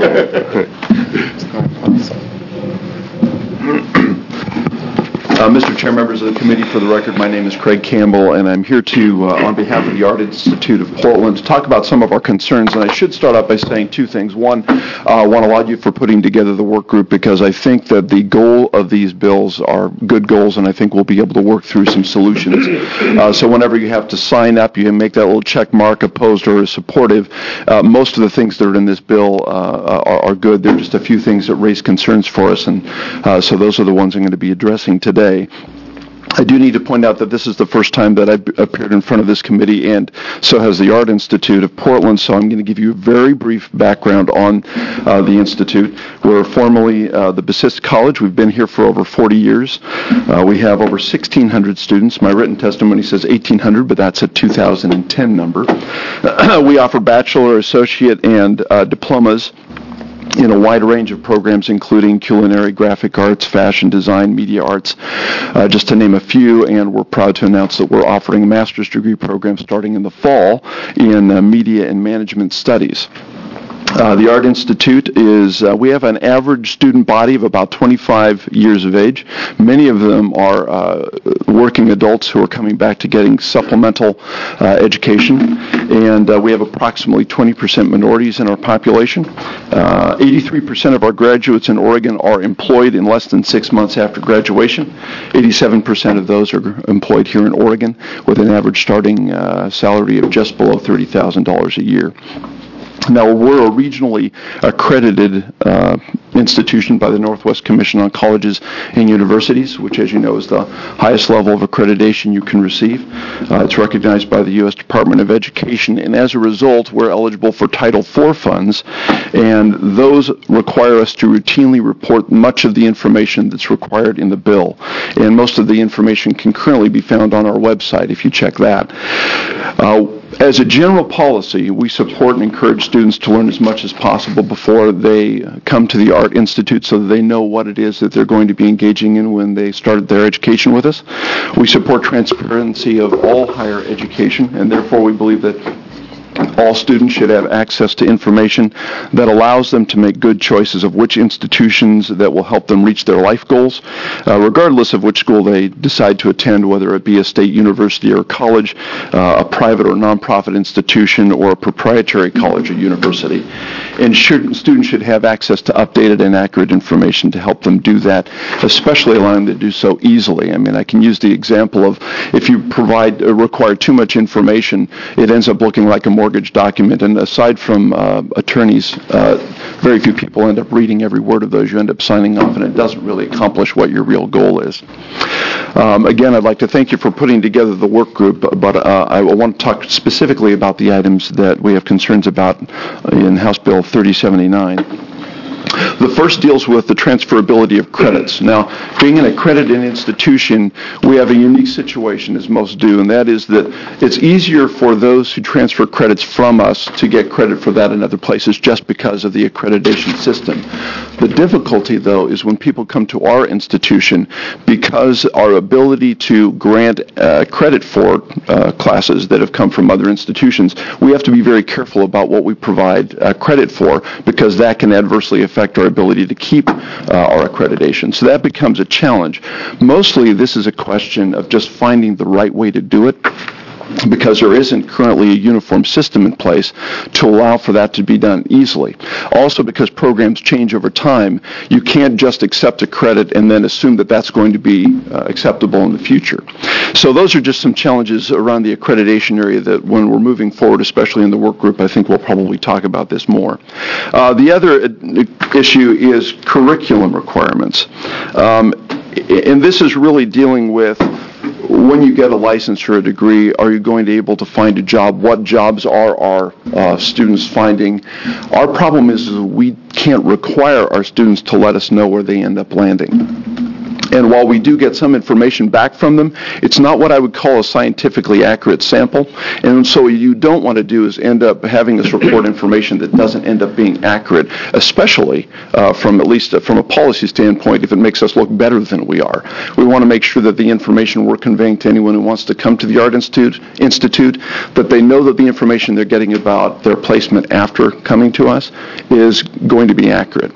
Uh, Mister Chair, members of the committee, for the record, my name is Craig Campbell, and I'm here to, uh, on behalf of the Art Institute of Portland, to talk about some of our concerns. And I should start out by saying two things. One, uh, I want to laud you for putting together the work group, because I think that the goal of these bills are good goals, and I think we'll be able to work through some solutions. Uh, so whenever you have to sign up, you can make that little check mark, opposed or supportive. Uh, most of the things that are in this bill uh, are, are good. There are just a few things that raise concerns for us, and uh, so those are the ones I'm going to be addressing today. I do need to point out that this is the first time that I've appeared in front of this committee, and so has the Art Institute of Portland, so I'm going to give you a very brief background on uh, the Institute. We're formerly uh, the Bassist College. We've been here for over forty years. Uh, we have over sixteen hundred students. My written testimony says eighteen hundred, but that's a two thousand ten number. We offer bachelor, associate, and uh, diplomas in a wide range of programs, including culinary, graphic arts, fashion design, media arts, uh, just to name a few. And we're proud to announce that we're offering a master's degree program starting in the fall in uh, media and management studies. Uh, the Art Institute is, uh, we have an average student body of about twenty-five years of age. Many of them are uh, working adults who are coming back to getting supplemental uh, education. And uh, we have approximately twenty percent minorities in our population. Uh, eighty-three percent of our graduates in Oregon are employed in less than six months after graduation. eighty-seven percent of those are employed here in Oregon with an average starting uh, salary of just below thirty thousand dollars a year. Now, we're a regionally accredited uh, institution by the Northwest Commission on Colleges and Universities, which, as you know, is the highest level of accreditation you can receive. Uh, it's recognized by the U S Department of Education, and as a result, we're eligible for Title four funds, and those require us to routinely report much of the information that's required in the bill. And most of the information can currently be found on our website, if you check that. Uh, As a general policy, we support and encourage students to learn as much as possible before they come to the Art Institute so that they know what it is that they're going to be engaging in when they start their education with us. We support transparency of all higher education, and therefore we believe that all students should have access to information that allows them to make good choices of which institutions that will help them reach their life goals, uh, regardless of which school they decide to attend, whether it be a state university or college, uh, a private or nonprofit institution, or a proprietary college or university. And should, students should have access to updated and accurate information to help them do that, especially allowing them to do so easily. I mean, I can use the example of if you provide uh, require too much information, it ends up looking like a mortgage document, and aside from uh, attorneys, uh, very few people end up reading every word of those. You end up signing off, and it doesn't really accomplish what your real goal is. Um, again, I'd like to thank you for putting together the work group, but uh, I want to talk specifically about the items that we have concerns about in House Bill thirty seventy-nine. The first deals with the transferability of credits. Now, being an accredited institution, we have a unique situation, as most do, and that is that it's easier for those who transfer credits from us to get credit for that in other places just because of the accreditation system. The difficulty, though, is when people come to our institution, because our ability to grant uh, credit for uh, classes that have come from other institutions, we have to be very careful about what we provide uh, credit for, because that can adversely affect our ability to keep uh, our accreditation. So that becomes a challenge. Mostly this is a question of just finding the right way to do it, because there isn't currently a uniform system in place to allow for that to be done easily. Also, because programs change over time, you can't just accept a credit and then assume that that's going to be uh, acceptable in the future. So those are just some challenges around the accreditation area that when we're moving forward, especially in the work group, I think we'll probably talk about this more. Uh, the other uh, issue is curriculum requirements. Um, and this is really dealing with when you get a license or a degree, are you going to be able to find a job? What jobs are our uh, students finding? Our problem is, is we can't require our students to let us know where they end up landing. And while we do get some information back from them, it's not what I would call a scientifically accurate sample. And so what you don't want to do is end up having us report information that doesn't end up being accurate, especially uh, from at least uh, from a policy standpoint, if it makes us look better than we are. We want to make sure that the information we're conveying to anyone who wants to come to the Art Institute, Institute that they know that the information they're getting about their placement after coming to us is going to be accurate.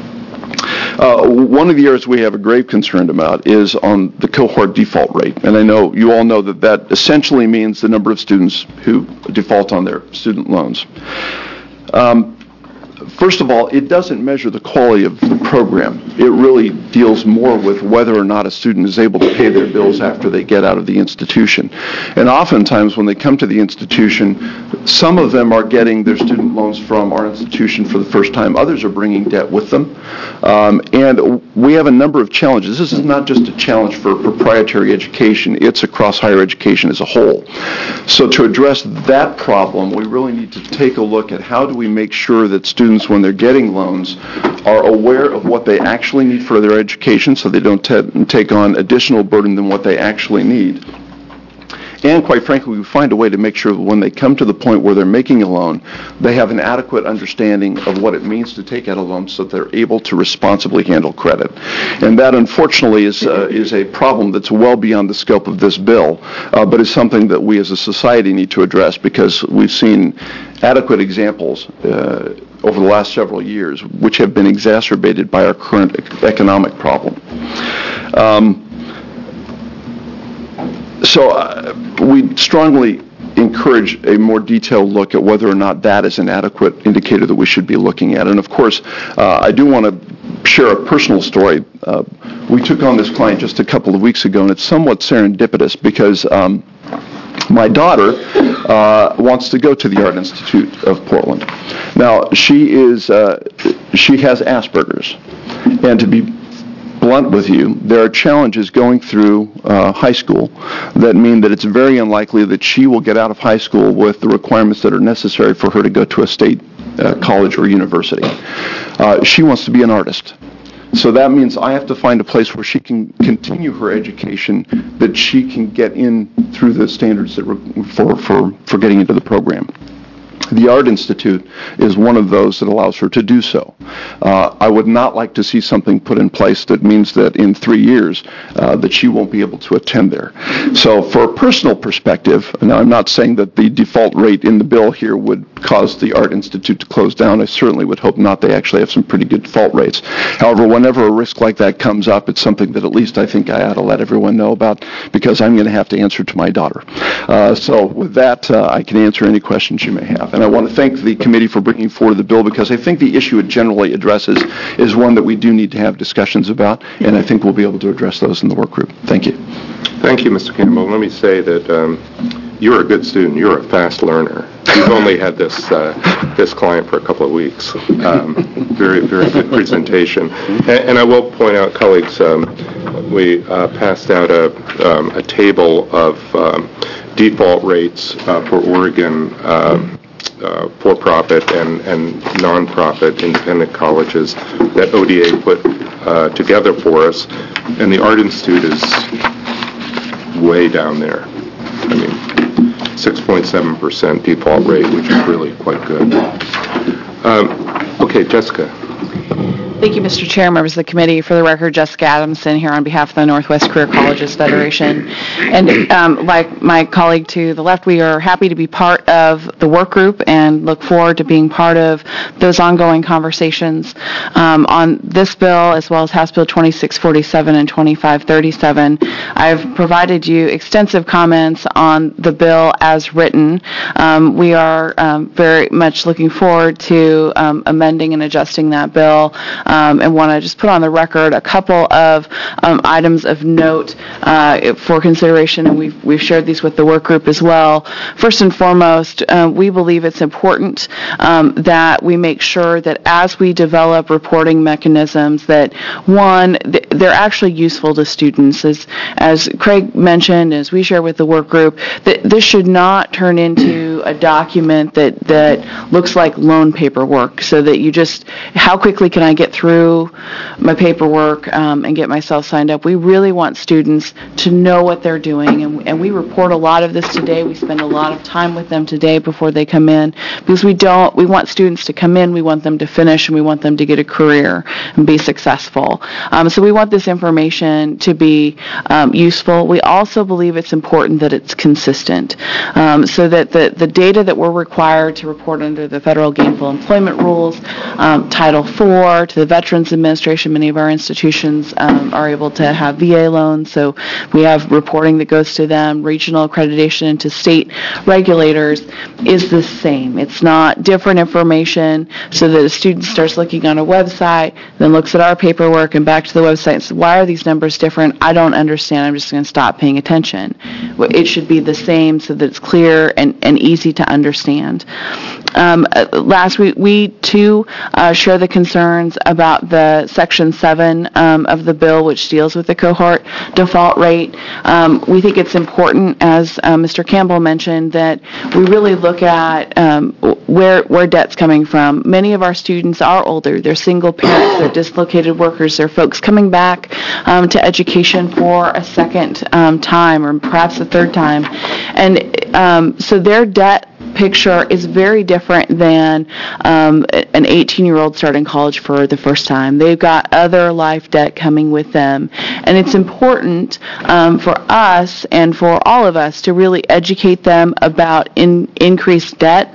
Uh, one of the areas we have a grave concern about is on the cohort default rate. And I know you all know that that essentially means the number of students who default on their student loans. Um, First of all, it doesn't measure the quality of the program. It really deals more with whether or not a student is able to pay their bills after they get out of the institution. And oftentimes when they come to the institution, some of them are getting their student loans from our institution for the first time. Others are bringing debt with them. Um, and we have a number of challenges. This is not just a challenge for proprietary education. It's across higher education as a whole. So to address that problem, we really need to take a look at how do we make sure that students, when they're getting loans, are aware of what they actually need for their education so they don't t- take on additional burden than what they actually need. And quite frankly, we find a way to make sure that when they come to the point where they're making a loan, they have an adequate understanding of what it means to take out a loan so that they're able to responsibly handle credit. And that, unfortunately, is uh, is a problem that's well beyond the scope of this bill, uh, but is something that we as a society need to address, because we've seen adequate examples uh, over the last several years which have been exacerbated by our current economic problem. Um, So uh, we strongly encourage a more detailed look at whether or not that is an adequate indicator that we should be looking at. And of course, uh, I do want to share a personal story. Uh, we took on this client just a couple of weeks ago, and it's somewhat serendipitous because um, my daughter uh, wants to go to the Art Institute of Portland. Now, she is uh, she has Asperger's, and to be blunt with you, there are challenges going through uh, high school that mean that it's very unlikely that she will get out of high school with the requirements that are necessary for her to go to a state uh, college or university. Uh, she wants to be an artist. So that means I have to find a place where she can continue her education, that she can get in through the standards that re- for, for, for getting into the program. The Art Institute is one of those that allows her to do so. Uh, I would not like to see something put in place that means that in three years uh, that she won't be able to attend there. So for a personal perspective, now I'm not saying that the default rate in the bill here would cause the Art Institute to close down. I certainly would hope not. They actually have some pretty good default rates. However, whenever a risk like that comes up, it's something that at least I think I ought to let everyone know about because I'm going to have to answer to my daughter. Uh, so with that, uh, I can answer any questions you may have. And I want to thank the committee for bringing forward the bill because I think the issue it generally addresses is one that we do need to have discussions about, and I think we'll be able to address those in the work group. Thank you. Thank you, Mister Campbell. Let me say that um, you're a good student. You're a fast learner. You've only had this uh, this client for a couple of weeks. Um, very, very good presentation. And, and I will point out, colleagues, um, we uh, passed out a, um, a table of um, default rates uh, for Oregon um, uh, for-profit and, and non-profit independent colleges that O D A put uh, together for us. And the Art Institute is way down there. I mean, six point seven percent default rate, which is really quite good. Um, okay, Jessica. Thank you, Mister Chair, members of the committee. For the record, Jessica Adamson here on behalf of the Northwest Career Colleges Federation. And um, like my colleague to the left, we are happy to be part of the work group and look forward to being part of those ongoing conversations um, on this bill as well as House Bill twenty-six forty-seven and twenty-five thirty-seven. I've provided you extensive comments on the bill as written. Um, we are um, very much looking forward to um, amending and adjusting that bill. Um, and want to just put on the record a couple of um, items of note uh, for consideration, and we've, we've shared these with the work group as well. First and foremost, uh, we believe it's important um, that we make sure that as we develop reporting mechanisms that, one, th- they're actually useful to students. As, as Craig mentioned, as we share with the work group, that this should not turn into a document that, that looks like loan paperwork, so that you just, how quickly can I get through my paperwork um, and get myself signed up. We really want students to know what they're doing, and, and we report a lot of this today. We spend a lot of time with them today before they come in, because we don't, we want students to come in, we want them to finish, and we want them to get a career and be successful. Um, so we want this information to be um, useful. We also believe it's important that it's consistent, um, so that the, the data that we're required to report under the federal gainful employment rules, um, Title four, to the Veterans Administration, many of our institutions um, are able to have V A loans, so we have reporting that goes to them, regional accreditation, and to state regulators is the same. It's not different information, so that a student starts looking on a website, then looks at our paperwork and back to the website and says, why are these numbers different? I don't understand. I'm just going to stop paying attention. It should be the same so that it's clear and, and easy to understand. Um, last week, we too uh, share the concerns about the Section seven um, of the bill, which deals with the cohort default rate. Um, we think it's important, as uh, Mister Campbell mentioned, that we really look at um, where where debt's coming from. Many of our students are older. They're single parents. They're dislocated workers. They're folks coming back um, to education for a second um, time or perhaps a third time. And um, so their debt picture is very different than um, an eighteen-year-old starting college for the first time. They've got other life debt coming with them. And it's important um, for us and for all of us to really educate them about in, increased debt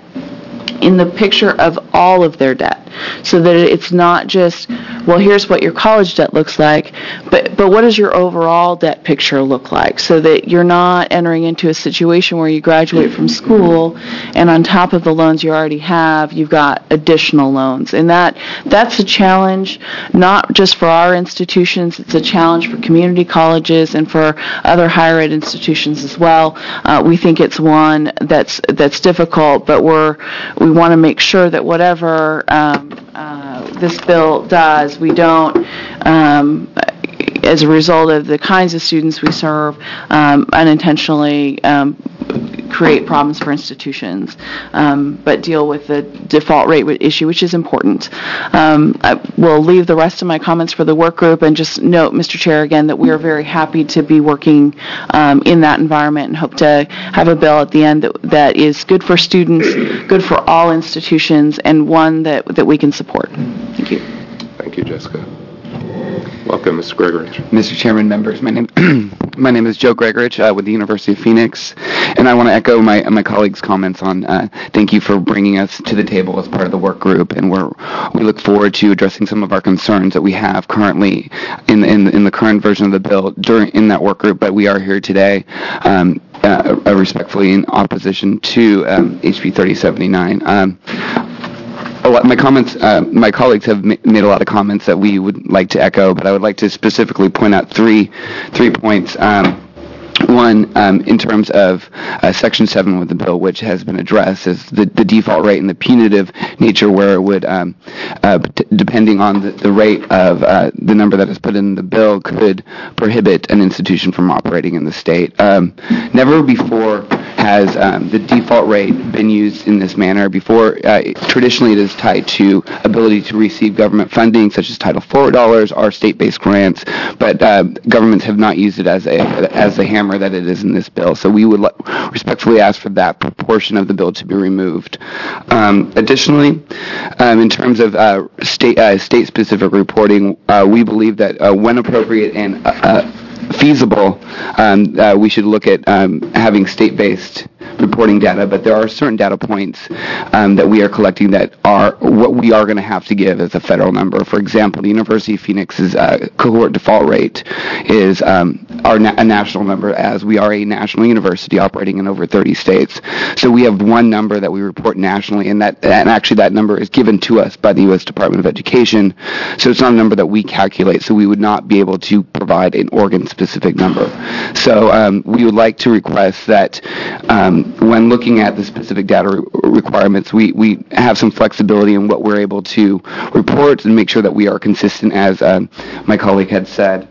in the picture of all of their debt, so that it's not just, well, here's what your college debt looks like, but but what does your overall debt picture look like, so that you're not entering into a situation where you graduate from school and on top of the loans you already have, you've got additional loans. And that that's a challenge, not just for our institutions, it's a challenge for community colleges and for other higher ed institutions as well. Uh, we think it's one that's that's difficult, but we're we want to make sure that whatever um, uh, this bill does, we don't um, as a result of the kinds of students we serve, um, unintentionally um, create problems for institutions, um, but deal with the default rate issue, which is important. Um, I will leave the rest of my comments for the work group and just note, Mister Chair, again, that we are very happy to be working um, in that environment and hope to have a bill at the end that, that is good for students, good for all institutions, and one that, that we can support. Thank you. Thank you, Jessica. Welcome, Mister Gregorich. Mister Chairman, members, my name my name is Joe Gregorich uh, with the University of Phoenix, and I want to echo my my colleagues' comments on uh, thank you for bringing us to the table as part of the work group, and we're we look forward to addressing some of our concerns that we have currently in in in the current version of the bill during in that work group. But we are here today. Um, uh, respectfully in opposition to um, H B thirty seventy-nine. Um, A lot, my comments, uh, my colleagues have ma- made a lot of comments that we would like to echo, but I would like to specifically point out three, three points. Um, One, um, in terms of uh, Section seven of the bill, which has been addressed, is the, the default rate and the punitive nature where it would, um, uh, p- depending on the, the rate of uh, the number that is put in the bill, could prohibit an institution from operating in the state. Um, never before has um, the default rate been used in this manner. Before, uh, traditionally it is tied to ability to receive government funding, such as Title four dollars or state-based grants, but uh, governments have not used it as a as the hammer that it is in this bill. So we would le- respectfully ask for that proportion of the bill to be removed. Um, additionally, um, in terms of uh, state uh, state-specific reporting, uh, we believe that uh, when appropriate and uh, uh, feasible, um, uh, we should look at um, having state-based reporting data, but there are certain data points um, that we are collecting that are what we are going to have to give as a federal number. For example, the University of Phoenix's uh, cohort default rate is um, our na- a national number, as we are a national university operating in over thirty states. So we have one number that we report nationally, and that and actually that number is given to us by the U S Department of Education. So it's not a number that we calculate, so we would not be able to provide an Oregon-specific number. So um, we would like to request that um, when looking at the specific data re- requirements, we, we have some flexibility in what we're able to report and make sure that we are consistent, as um, my colleague had said.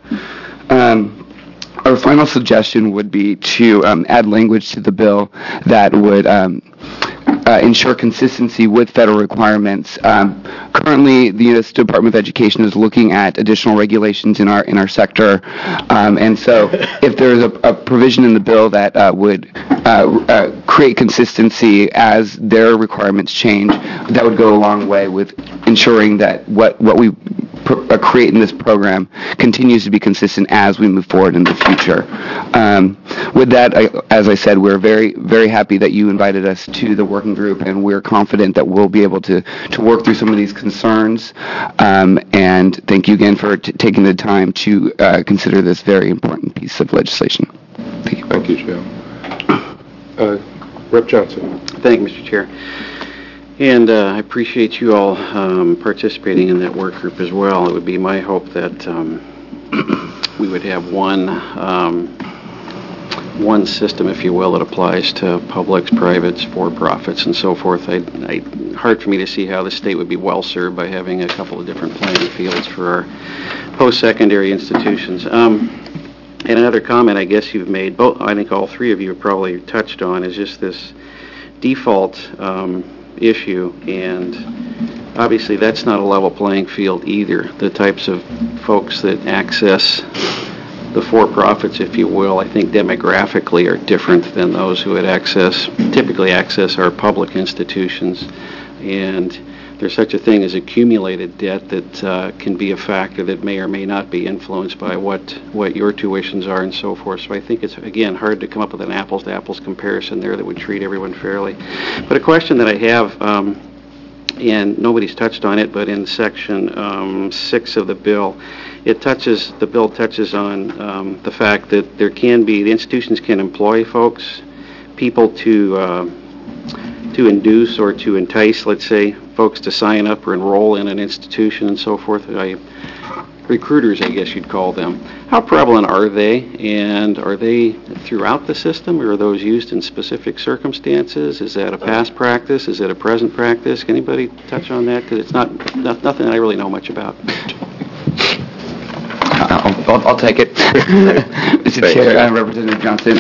Um, our final suggestion would be to um, add language to the bill that would um, uh, ensure consistency with federal requirements. Um, currently, the U S Department of Education is looking at additional regulations in our in our sector, um, and so if there is a, a provision in the bill that uh, would uh, uh, create consistency as their requirements change, that would go a long way with ensuring that what what we pr- uh, create in this program continues to be consistent as we move forward in the future. Um, with that, I, as I said, we're very very happy that you invited us to the working group, and we're confident that we'll be able to to work through some of these concerns. Um, and thank you again for t- taking the time to uh, consider this very important piece of legislation. Thank you. Thank you, Joe. Uh, Representative Johnson. Thank you, Mister Chair. And uh, I appreciate you all um, participating in that work group as well. It would be my hope that um, we would have one um, one system, if you will, that applies to publics, privates, for-profits, and so forth. I, I, hard for me to see how the state would be well served by having a couple of different playing fields for our post-secondary institutions. Um, and another comment I guess you've made, both I think all three of you have probably touched on, is just this default um, issue, and obviously that's not a level playing field either. The types of folks that access the for-profits, if you will, I think demographically are different than those who would access, typically access our public institutions. And there's such a thing as accumulated debt that uh, can be a factor that may or may not be influenced by what, what your tuitions are and so forth. So I think it's, again, hard to come up with an apples-to-apples comparison there that would treat everyone fairly. But a question that I have, um, and nobody's touched on it, but in section um, six of the bill, it touches, the bill touches on um, the fact that there can be, the institutions can employ folks, people to uh, to induce or to entice, let's say, folks to sign up or enroll in an institution and so forth. I, recruiters, I guess you'd call them. How prevalent are they, and are they throughout the system, or are those used in specific circumstances? Is that a past practice? Is it a present practice? Can anybody touch on that? Because it's not, not nothing I really know much about. I'll, I'll, I'll take it. Mister Chair, uh, Representative Johnson,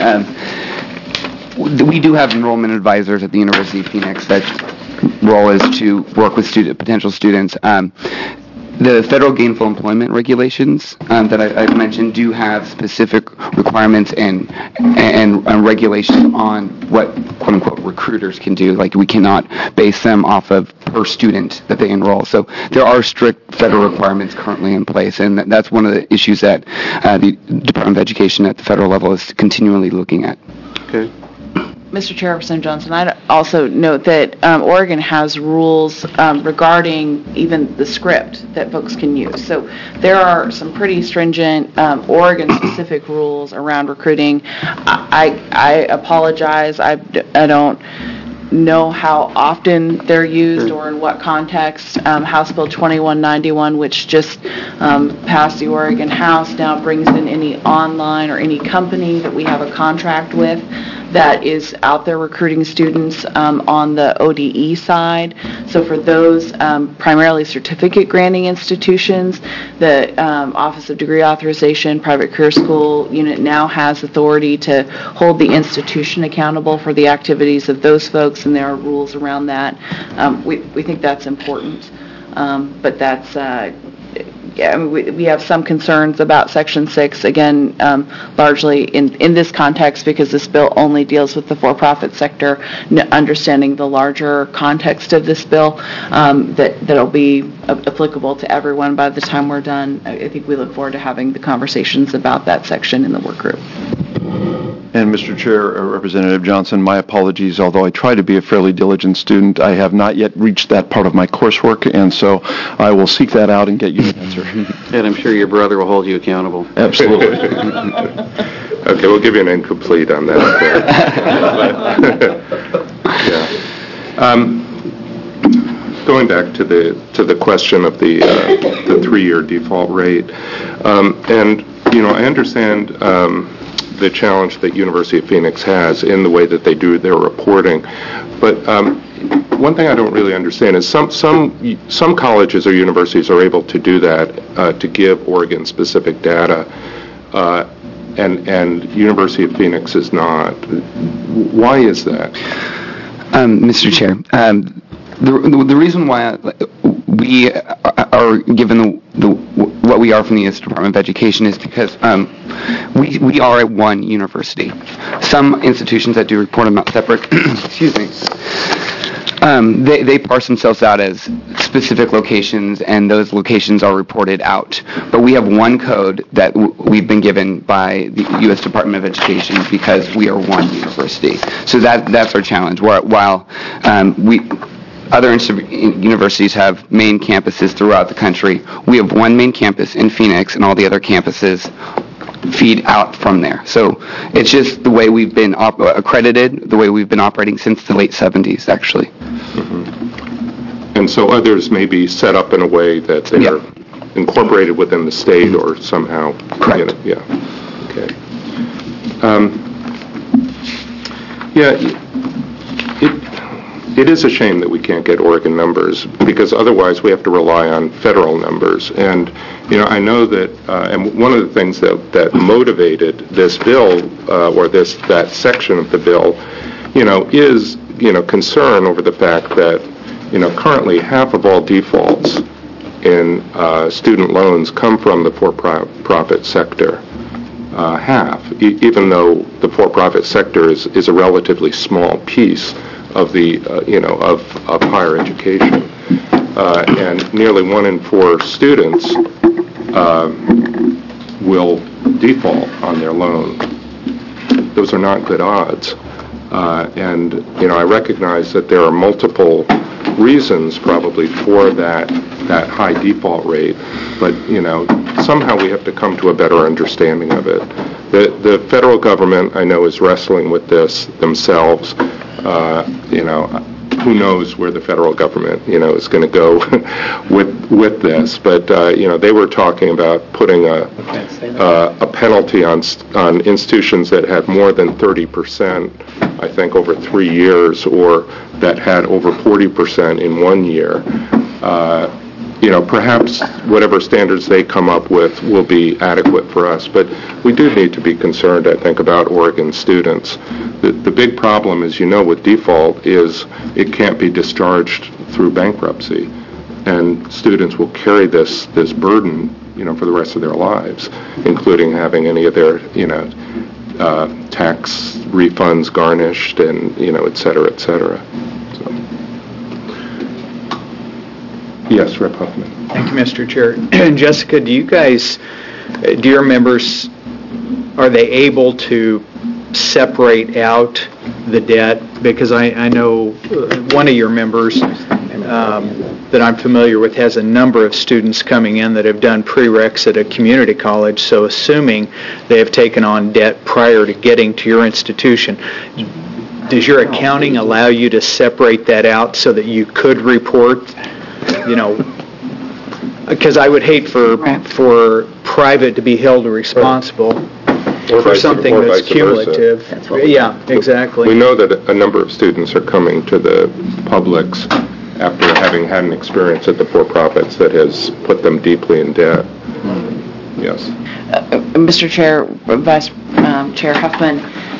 um, we do have enrollment advisors at the University of Phoenix that role is to work with student, potential students. Um, The federal gainful employment regulations um, that I, I've mentioned do have specific requirements and, and and regulations on what quote unquote recruiters can do. Like we cannot base them off of per student that they enroll. So there are strict federal requirements currently in place, and that's one of the issues that uh, the Department of Education at the federal level is continually looking at. Okay. Mister Chair, Representative Johnson, I'd also note that um, Oregon has rules um, regarding even the script that folks can use. So there are some pretty stringent um, Oregon-specific rules around recruiting. I, I, I apologize. I, I don't know how often they're used or in what context. Um, House Bill twenty-one ninety-one, which just um, passed the Oregon House, now brings in any online or any company that we have a contract with that is out there recruiting students um, on the O D E side. So for those um, primarily certificate granting institutions, the um, Office of Degree Authorization Private Career School unit now has authority to hold the institution accountable for the activities of those folks, and there are rules around that. Um, we, we think that's important, um, but that's uh, Yeah, I mean, we, we have some concerns about Section six, again, um, largely in, in this context because this bill only deals with the for-profit sector, n- understanding the larger context of this bill, um, that, that'll be a- applicable to everyone by the time we're done. I, I think we look forward to having the conversations about that section in the work group. And Mister Chair, uh, Representative Johnson, my apologies. Although I try to be a fairly diligent student, I have not yet reached that part of my coursework, and so I will seek that out and get you an answer. And I'm sure your brother will hold you accountable. Absolutely. Okay, we'll give you an incomplete on that. Yeah. Um, Going back to the to the question of the uh, the three-year default rate, um, and you know, I understand um, the challenge that University of Phoenix has in the way that they do their reporting, but um, one thing I don't really understand is some some some colleges or universities are able to do that uh, to give Oregon-specific data, uh, and and University of Phoenix is not. Why is that? Um, Mister Chair, um, the, the the reason why we are given the, the what we are from the U S Department of Education is because um, we we are at one university. Some institutions that do report them out separate, excuse me, um, they they parse themselves out as specific locations, and those locations are reported out. But we have one code that w- we've been given by the U S Department of Education because we are one university. So that that's our challenge. While um, we. Other universities have main campuses throughout the country. We have one main campus in Phoenix, and all the other campuses feed out from there. So it's just the way we've been op- accredited, the way we've been operating since the late seventies, actually. Mm-hmm. And so others may be set up in a way that they're yeah. incorporated within the state or somehow. Correct. You know, yeah. Okay. Um, yeah. It, It is a shame that we can't get Oregon numbers because otherwise we have to rely on federal numbers. And, you know, I know that, uh, and one of the things that, that motivated this bill uh, or this that section of the bill, you know, is, you know, concern over the fact that, you know, currently half of all defaults in uh, student loans come from the for-profit sector. Uh, half, e- even though the for-profit sector is, is a relatively small piece of the, uh, you know, of, of higher education. Uh, and nearly one in four students uh, will default on their loan. Those are not good odds. Uh, and, you know, I recognize that there are multiple reasons probably for that, that high default rate, but, you know, somehow we have to come to a better understanding of it. The, the federal government, I know, is wrestling with this themselves. Uh, you know, who knows where the federal government, you know, is going to go with with this. But, uh, you know, they were talking about putting a uh, a penalty on on institutions that had more than thirty percent, I think, over three years, or that had over forty percent in one year. Uh, you know, perhaps whatever standards they come up with will be adequate for us. But we do need to be concerned, I think, about Oregon students. The, the big problem, as you know, with default is it can't be discharged through bankruptcy. And students will carry this, this burden, you know, for the rest of their lives, including having any of their, you know, uh, tax refunds garnished and, you know, et cetera, et cetera. So. Yes, Representative Huffman. Thank you, Mister Chair. Jessica, do you guys, do your members, are they able to separate out the debt? Because I, I know one of your members um, that I'm familiar with has a number of students coming in that have done prereqs at a community college, so assuming they have taken on debt prior to getting to your institution, does your accounting allow you to separate that out so that you could report, you know, because I would hate for for private to be held responsible Or for vice- something or that's vice versa. cumulative. That's what we- Yeah, exactly. We know that a number of students are coming to the publics after having had an experience at the for-profits that has put them deeply in debt. Yes. Uh, Mister Chair, Vice um, Chair Huffman,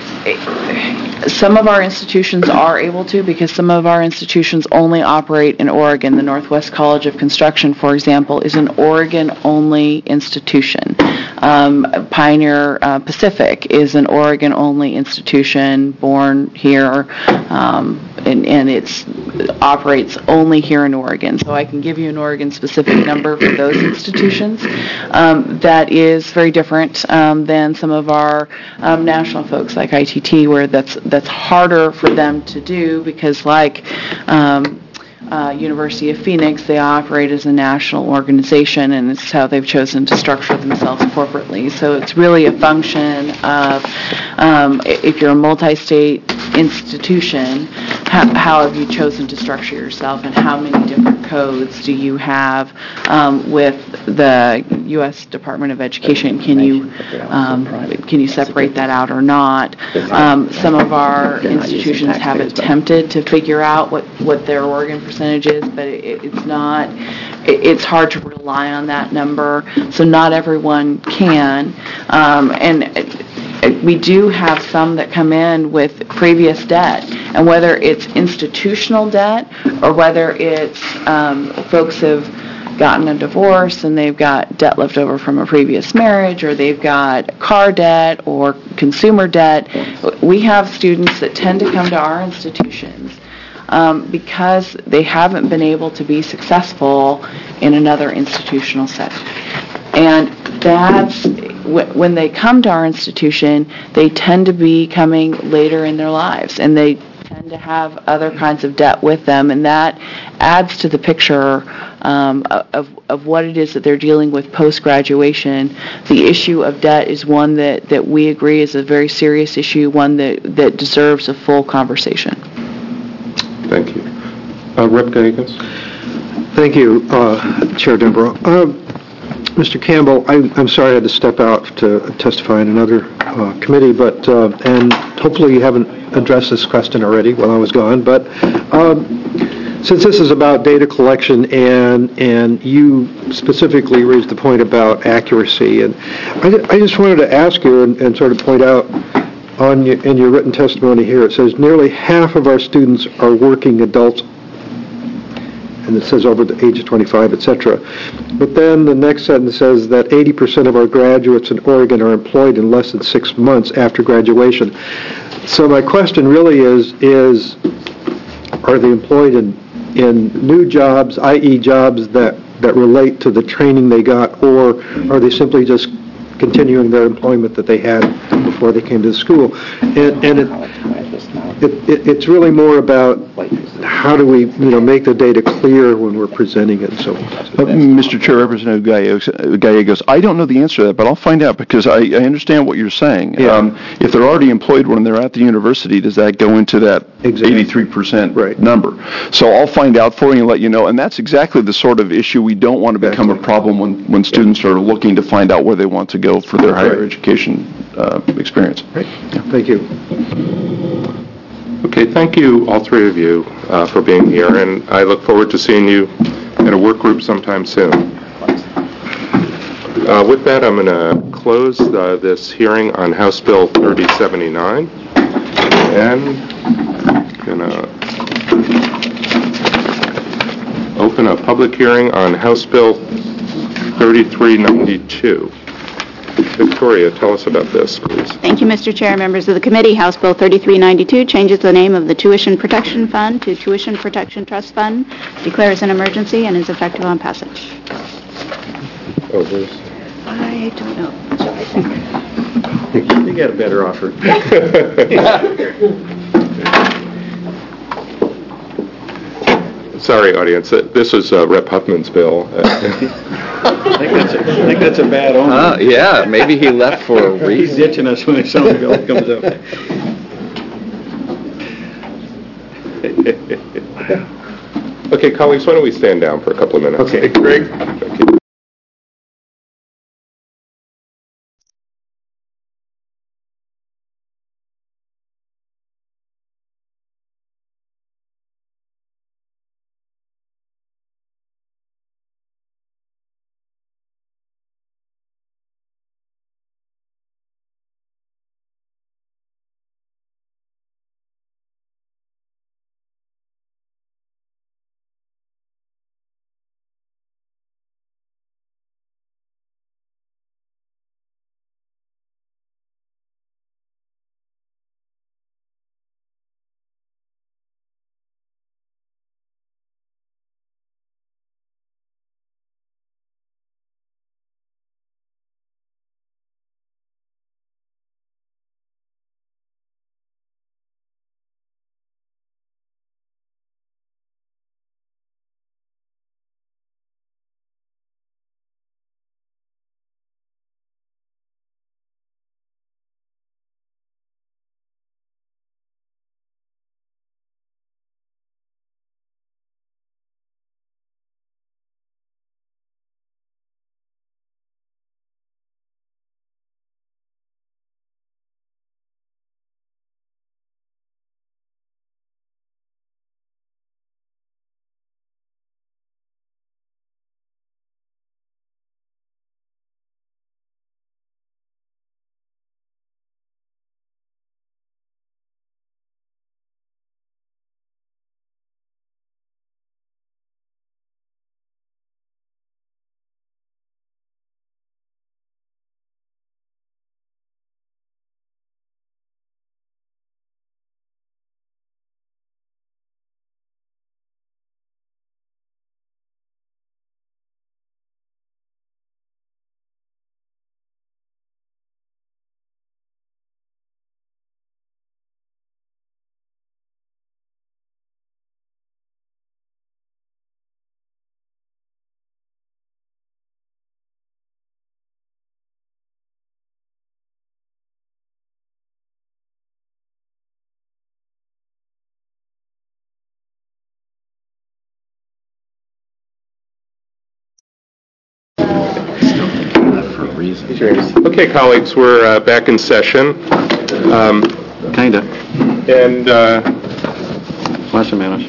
some of our institutions are able to, because some of our institutions only operate in Oregon. The Northwest College of Construction, for example, is an Oregon-only institution. Um, Pioneer uh, Pacific is an Oregon-only institution, born here, um, and, and it operates only here in Oregon. So I can give you an Oregon-specific number for those institutions. Um, that is very different um, than some of our um, national folks like I T T, where that's that's harder for them to do because, like um, uh, University of Phoenix, they operate as a national organization, and it's how they've chosen to structure themselves corporately. So it's really a function of um, if you're a multi-state institution, how, how have you chosen to structure yourself, and how many different codes do you have um, with the U S Department of Education? Can you um, can you separate that out or not? Um, some of our institutions have attempted to figure out what, what their Oregon percentage is, but it, it's not. It, it's hard to rely on that number, so not everyone can. Um, and we do have some that come in with previous debt, and whether it's institutional debt or whether it's um, folks have gotten a divorce and they've got debt left over from a previous marriage, or they've got car debt or consumer debt, we have students that tend to come to our institutions um, because they haven't been able to be successful in another institutional setting. And that's, when they come to our institution, they tend to be coming later in their lives, and they tend to have other kinds of debt with them, and that adds to the picture um, of, of what it is that they're dealing with post-graduation. The issue of debt is one that, that we agree is a very serious issue, one that, that deserves a full conversation. Thank you. Uh, Representative Gallegos? Thank you, uh, Chair Denbrough. Uh, Mister Campbell, I, I'm sorry I had to step out to testify in another uh, committee, but uh, and hopefully you haven't addressed this question already while I was gone. But um, since this is about data collection, and and you specifically raised the point about accuracy, and I, I just wanted to ask you and, and sort of point out on your, in your written testimony here, it says nearly half of our students are working adults. And it says over the age of twenty-five, et cetera. But then the next sentence says that eighty percent of our graduates in Oregon are employed in less than six months after graduation. So my question really is, is are they employed in, in new jobs, that is jobs that, that relate to the training they got, or are they simply just continuing their employment that they had before they came to the school? And, and it, it, it, it's really more about how do we, you know, make the data clear when we're presenting it and so on. Uh, Mister Chair, Representative Gallegos, Gallegos, I don't know the answer to that, but I'll find out because I, I understand what you're saying. Yeah. Um, if they're already employed when they're at the university, does that go into that Exactly. eighty-three percent Right. number? So I'll find out for you and let you know. And that's exactly the sort of issue we don't want to become a problem when, when students are looking to find out where they want to go for their higher Right. education uh, experience. Right. Thank you. Okay, thank you, all three of you, uh, for being here, and I look forward to seeing you at a work group sometime soon. Uh, With that, I'm going to close uh, this hearing on House Bill thirty seventy-nine, and going to open a public hearing on House Bill thirty-three ninety-two. Victoria, tell us about this, please. Thank you, Mister Chair, members of the committee. House Bill thirty-three ninety-two changes the name of the Tuition Protection Fund to Tuition Protection Trust Fund, declares an emergency, and is effective on passage. Oh, Bruce. I don't know. You got a better offer. Sorry, audience. Uh, This is uh, Rep Huffman's bill. I think that's a, I think that's a bad omen. Uh, yeah, maybe he left for a He's reason. ditching us when his own bill comes up. Okay, colleagues, why don't we stand down for a couple of minutes? Okay. Greg? Okay. Okay, colleagues, we're uh, back in session. Um, Kinda. And uh, Plus or minus.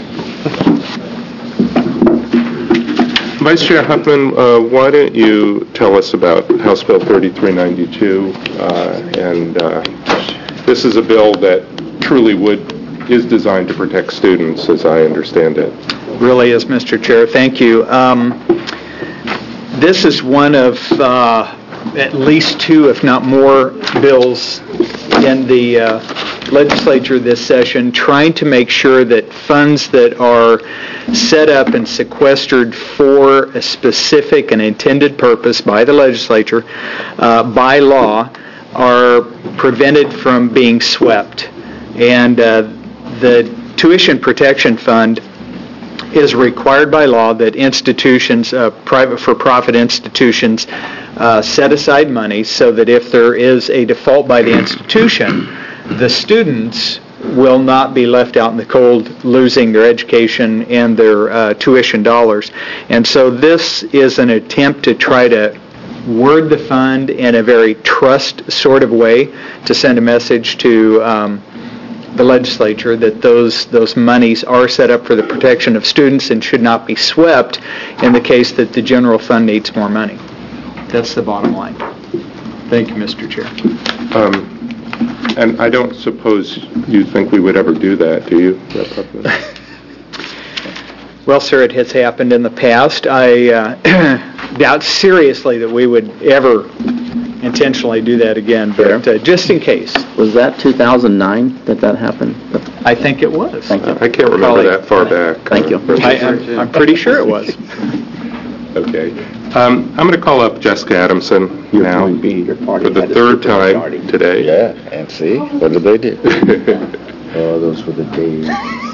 Vice Chair Huffman, uh, why don't you tell us about House Bill thirty-three ninety-two? Uh, and uh, this is a bill that truly would is designed to protect students, as I understand it. Really is, Mister Chair. Thank you. Um, this is one of uh, at least two, if not more, bills in the uh, legislature this session trying to make sure that funds that are set up and sequestered for a specific and intended purpose by the legislature, uh, by law, are prevented from being swept. And uh, the Tuition Protection Fund is required by law that institutions, uh, private for-profit institutions, uh, set aside money so that if there is a default by the institution, the students will not be left out in the cold losing their education and their uh, tuition dollars. And so this is an attempt to try to word the fund in a very trust sort of way to send a message to um, the legislature, that those those monies are set up for the protection of students and should not be swept in the case that the general fund needs more money. That's the bottom line. Thank you, Mister Chair. Um, and I don't suppose you think we would ever do that, do you, Rep Huffman? Well, sir, it has happened in the past. I uh, doubt seriously that we would ever intentionally do that again, but uh, just in case. Was that two thousand nine that that happened? I think it was. Thank you. I can't remember Probably. that far back. Thank you. I, I'm, I'm pretty sure it was. Okay. Um, I'm going to call up Jessica Adamson now for the third time today. Yeah, and see, what did they do? Oh, those were the days.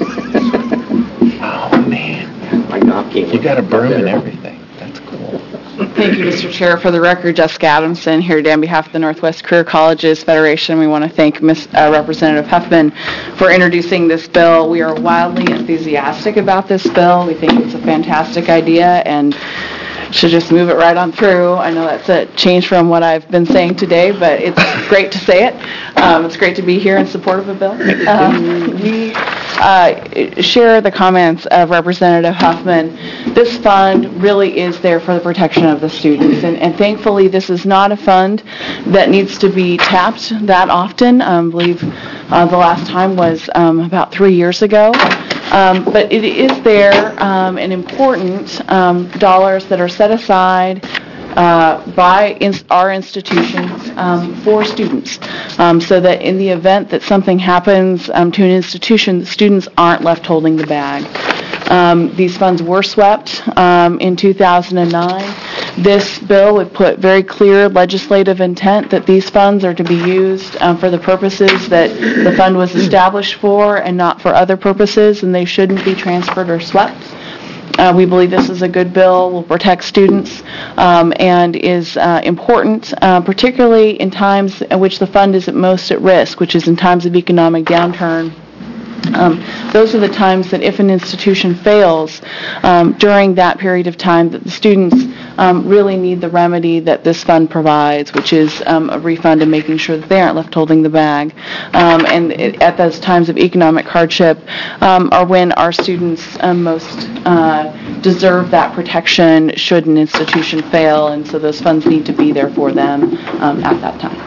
Oh, man. My knock came. You got a broom and everything. That's cool. Thank you, Mister Chair. For the record, Jessica Adamson here today on behalf of the Northwest Career Colleges Federation. We want to thank Miz Uh, Representative Huffman for introducing this bill. We are wildly enthusiastic about this bill. We think it's a fantastic idea and should just move it right on through. I know that's a change from what I've been saying today, but it's great to say it. Um, it's great to be here in support of a bill. Um, we uh, share the comments of Representative Huffman. This fund really is there for the protection of the students, and, and thankfully this is not a fund that needs to be tapped that often. Um, I believe uh, the last time was um, about three years ago. Um, but it is there um, and important um, dollars that are set aside uh, by in our institutions um, for students, um, so that in the event that something happens um, to an institution, the students aren't left holding the bag. Um, these funds were swept um, in two thousand nine. This bill would put very clear legislative intent that these funds are to be used um, for the purposes that the fund was established for and not for other purposes, and they shouldn't be transferred or swept. Uh, we believe this is a good bill, will protect students, um, and is uh, important, uh, particularly in times in which the fund is at most at risk, which is in times of economic downturn. Um, those are the times that if an institution fails um, during that period of time, that the students um, really need the remedy that this fund provides, which is um, a refund and making sure that they aren't left holding the bag. Um, and it, at those times of economic hardship um, are when our students um, most uh, deserve that protection should an institution fail, and so those funds need to be there for them um, at that time.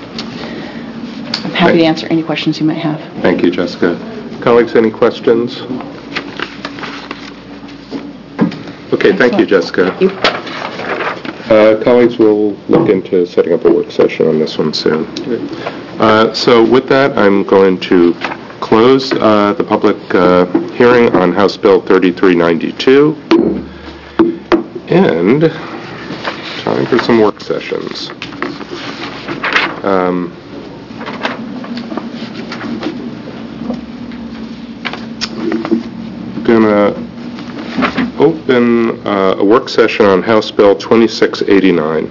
I'm happy to answer any questions you might have. Thank you, Jessica. Colleagues, any questions? Okay, thank you, Jessica. Thank you. Uh, colleagues, we'll look into setting up a work session on this one soon. Uh, so with that, I'm going to close uh, the public uh, hearing on House Bill thirty-three ninety-two, and time for some work sessions. Um, going to open uh, a work session on House Bill twenty-six eighty-nine.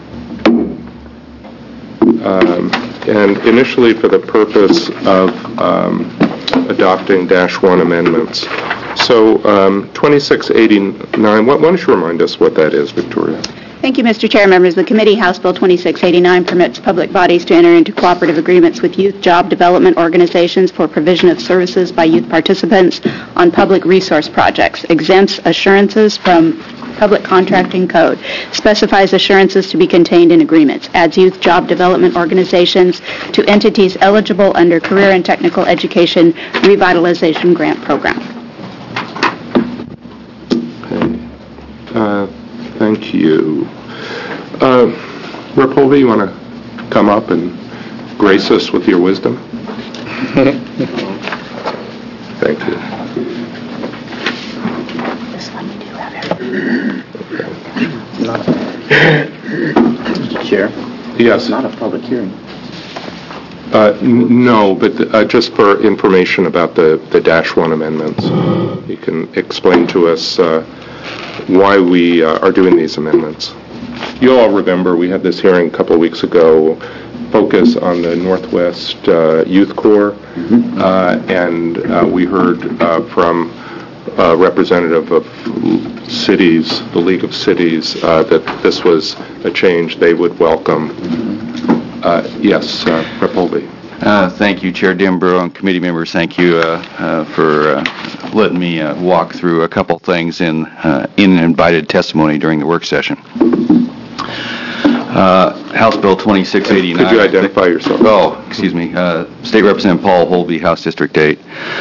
Um, and initially for the purpose of um, adopting dash one amendments. So um, twenty-six eighty-nine, why don't you remind us what that is, Victoria? Thank you, Mister Chair. Members of the committee, House Bill twenty-six eighty-nine permits public bodies to enter into cooperative agreements with youth job development organizations for provision of services by youth participants on public resource projects, exempts assurances from Public Contracting Code, specifies assurances to be contained in agreements, adds youth job development organizations to entities eligible under Career and Technical Education Revitalization Grant Program. Okay. Uh, thank you. Uh, Rep Holvey, you want to come up and grace us with your wisdom? Thank you. This one you do have everything. Mister Chair? Yes. It's not a public hearing. Uh, n- no, but uh, just for information about the, the dash one amendments, you can explain to us uh, why we uh, are doing these amendments. You all remember we had this hearing a couple of weeks ago, focus on the Northwest uh, Youth Corps, mm-hmm. uh, and uh, we heard uh, from a representative of cities, the League of Cities, uh, that this was a change they would welcome. Uh, yes, uh, Rep Holvey. Uh, Thank you, Chair Denbrough, and committee members. Thank you uh, uh, for uh, letting me uh, walk through a couple things in uh, in invited testimony during the work session. Uh, House Bill twenty-six eighty-nine. Could you identify yourself? Oh, excuse me. Uh, State Representative Paul Holby, House District eight.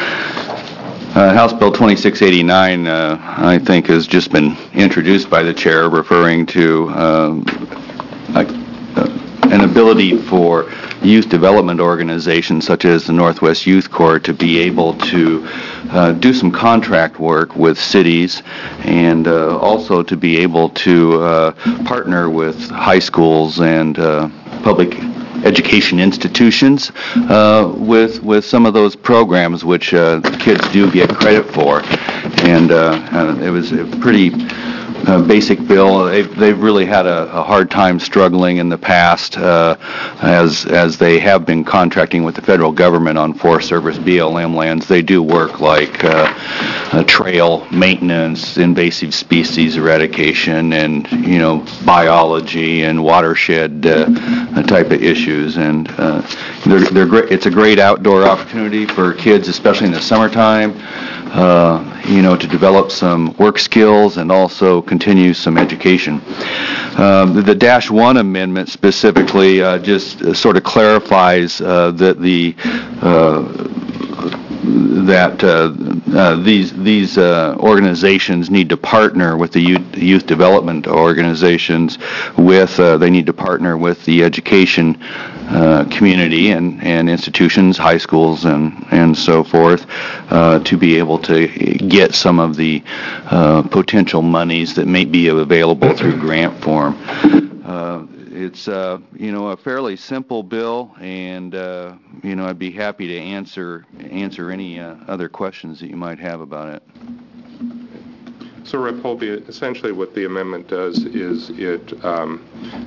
Uh, House Bill twenty-six eighty-nine, uh, I think, has just been introduced by the chair, referring to um, a, uh, an ability for youth development organizations such as the Northwest Youth Corps to be able to uh, do some contract work with cities, and uh, also to be able to uh, partner with high schools and uh, public education institutions uh, with with some of those programs which uh, kids do get credit for. And uh, uh, it was a pretty uh, basic bill. They've, they've really had a, a hard time struggling in the past uh, as as they have been contracting with the federal government on Forest Service B L M lands. They do work like uh, uh, trail maintenance, invasive species eradication, and you know biology and watershed uh, type of issues. And uh, they're, they're great. It's a great outdoor opportunity for kids, especially in the summertime. Uh, you know, to develop some work skills and also continue some education. Um, the, the Dash One Amendment specifically uh, just uh, sort of clarifies uh, that the uh, that uh, uh, these these uh, organizations need to partner with the youth, youth development organizations. With uh, they need to partner with the education uh, community and, and institutions, high schools, and and so forth, uh, to be able to get some of the uh, potential monies that may be available through grant form. Uh, It's, uh, you know, a fairly simple bill, and, uh, you know, I'd be happy to answer answer any uh, other questions that you might have about it. So, Representative Holby, essentially what the amendment does is it, um,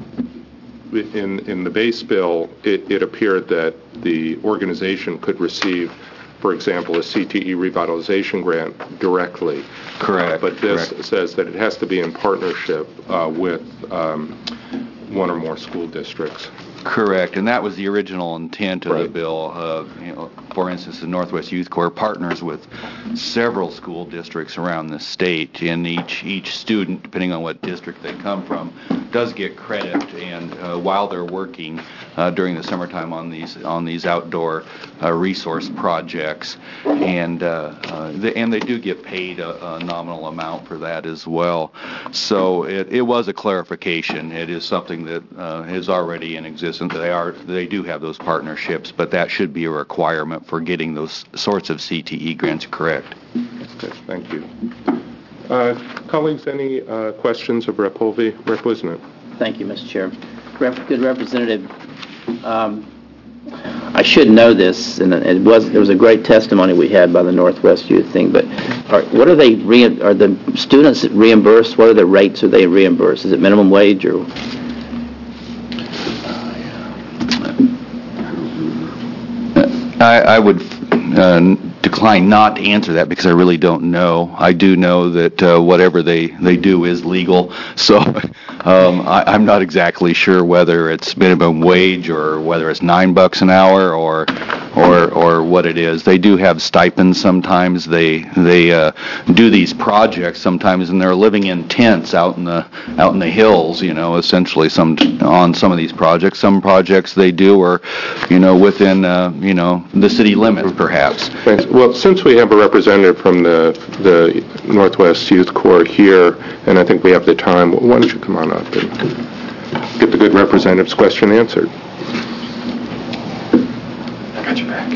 in, in the base bill, it, it appeared that the organization could receive, for example, a C T E revitalization grant directly. Correct. Uh, but this correct. says that it has to be in partnership uh, with um, one or more school districts. Correct, and that was the original intent of Right. the bill. Uh, you know, for instance, the Northwest Youth Corps partners with several school districts around the state, and each each student, depending on what district they come from, does get credit. And uh, while they're working uh, during the summertime on these on these outdoor uh, resource projects, and uh, uh, they, and they do get paid a, a nominal amount for that as well. So it, it was a clarification. It is something that uh, is already in existence. They are they do have those partnerships, but that should be a requirement for getting those sorts of C T E grants correct. Okay, thank you. Uh, colleagues, any uh, questions of Representative Holby? Representative Wisnant. Thank you, Mister Chair. Rep- Good Representative, um, I should know this, and it was there was a great testimony we had by the Northwest Youth thing. But are, what are they? Re- are the students reimbursed? What are the rates? Are they reimbursed? Is it minimum wage or? I, I would uh, decline not to answer that because I really don't know. I do know that uh, whatever they, they do is legal, so um, I, I'm not exactly sure whether it's minimum wage or whether it's nine bucks an hour or or or what it is. They do have stipends sometimes. They they uh, do these projects sometimes, and they're living in tents out in the out in the hills. You know, essentially some on some of these projects. Some projects they do are, you know, within uh, you know the city limits perhaps. Thanks. Well, since we have a representative from the the Northwest Youth Corps here, and I think we have the time, why don't you come on up and get the good representative's question answered? I got your back.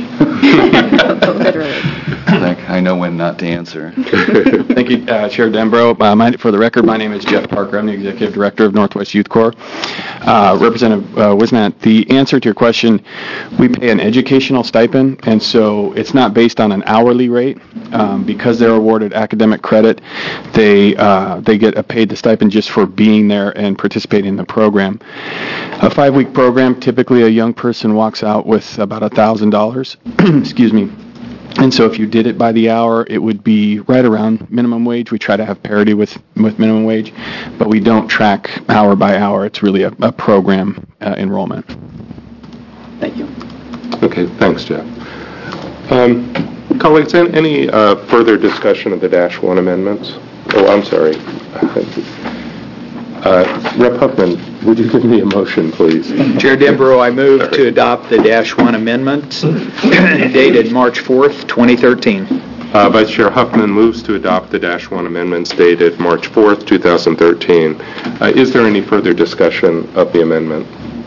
I know when not to answer. Thank you, uh, Chair Denbrough. Uh, my, for the record, my name is Jeff Parker. I'm the Executive Director of Northwest Youth Corps. Uh, Representative uh, Wisnant, the answer to your question, we pay an educational stipend, and so it's not based on an hourly rate. Um, because they're awarded academic credit, they uh, they get a paid the stipend just for being there and participating in the program. A five-week program, typically a young person walks out with about one thousand dollars. Excuse me. And so if you did it by the hour, it would be right around minimum wage. We try to have parity with, with minimum wage, but we don't track hour by hour. It's really a, a program uh, enrollment. Thank you. Okay, thanks, Jeff. Um, Colleagues, an- any uh, further discussion of the Dash one amendments? Oh, I'm sorry. Uh, Rep Huffman, would you give me a motion, please? Chair Denbrough, I move to adopt the Dash one amendments dated March fourth, twenty thirteen. Uh, Vice Chair Huffman moves to adopt the Dash one amendments dated March fourth, two thousand thirteen. Uh, Is there any further discussion of the amendment?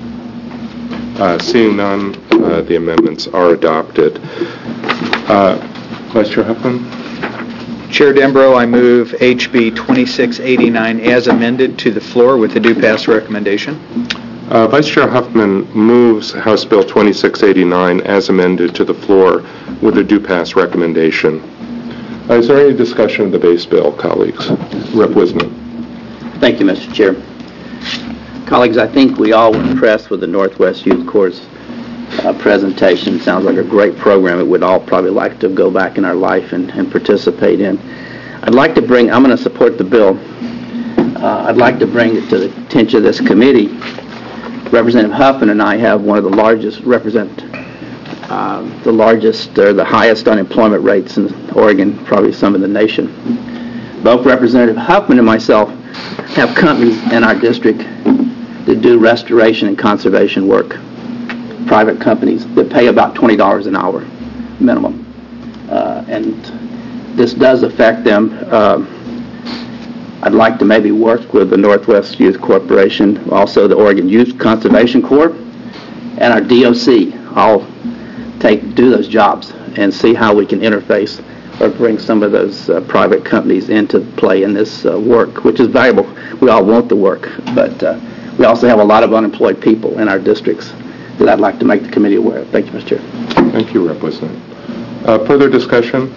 Uh, Seeing none, uh, the amendments are adopted. Uh, Vice Chair Huffman? Chair Denbrough, I move H B twenty-six eighty-nine as amended to the floor with a due pass recommendation. Uh, Vice Chair Huffman moves House Bill twenty-six eighty-nine as amended to the floor with a due pass recommendation. Uh, is there any discussion of the base bill, colleagues? Rep Wisman. Thank you, Mister Chair. Colleagues, I think we all were impressed with the Northwest Youth Corps' uh, presentation. Sounds like a great program. It would all probably like to go back in our life and, and participate in. I'd like to bring, I'm going to support the bill. Uh, I'd like to bring it to the attention of this committee. Representative Huffman and I have one of the largest, represent uh, the largest or the highest unemployment rates in Oregon, probably some in the nation. Both Representative Huffman and myself have companies in our district that do restoration and conservation work, private companies that pay about twenty dollars an hour minimum. Uh, and this does affect them. Uh, I'd like to maybe work with the Northwest Youth Corporation, also the Oregon Youth Conservation Corps, and our D O C. I'll take do those jobs and see how we can interface or bring some of those uh, private companies into play in this uh, work, which is valuable. We all want the work, but uh, we also have a lot of unemployed people in our districts that I'd like to make the committee aware of. Thank you, Mister Chair. Thank you, Rep Wisman. Uh, further discussion?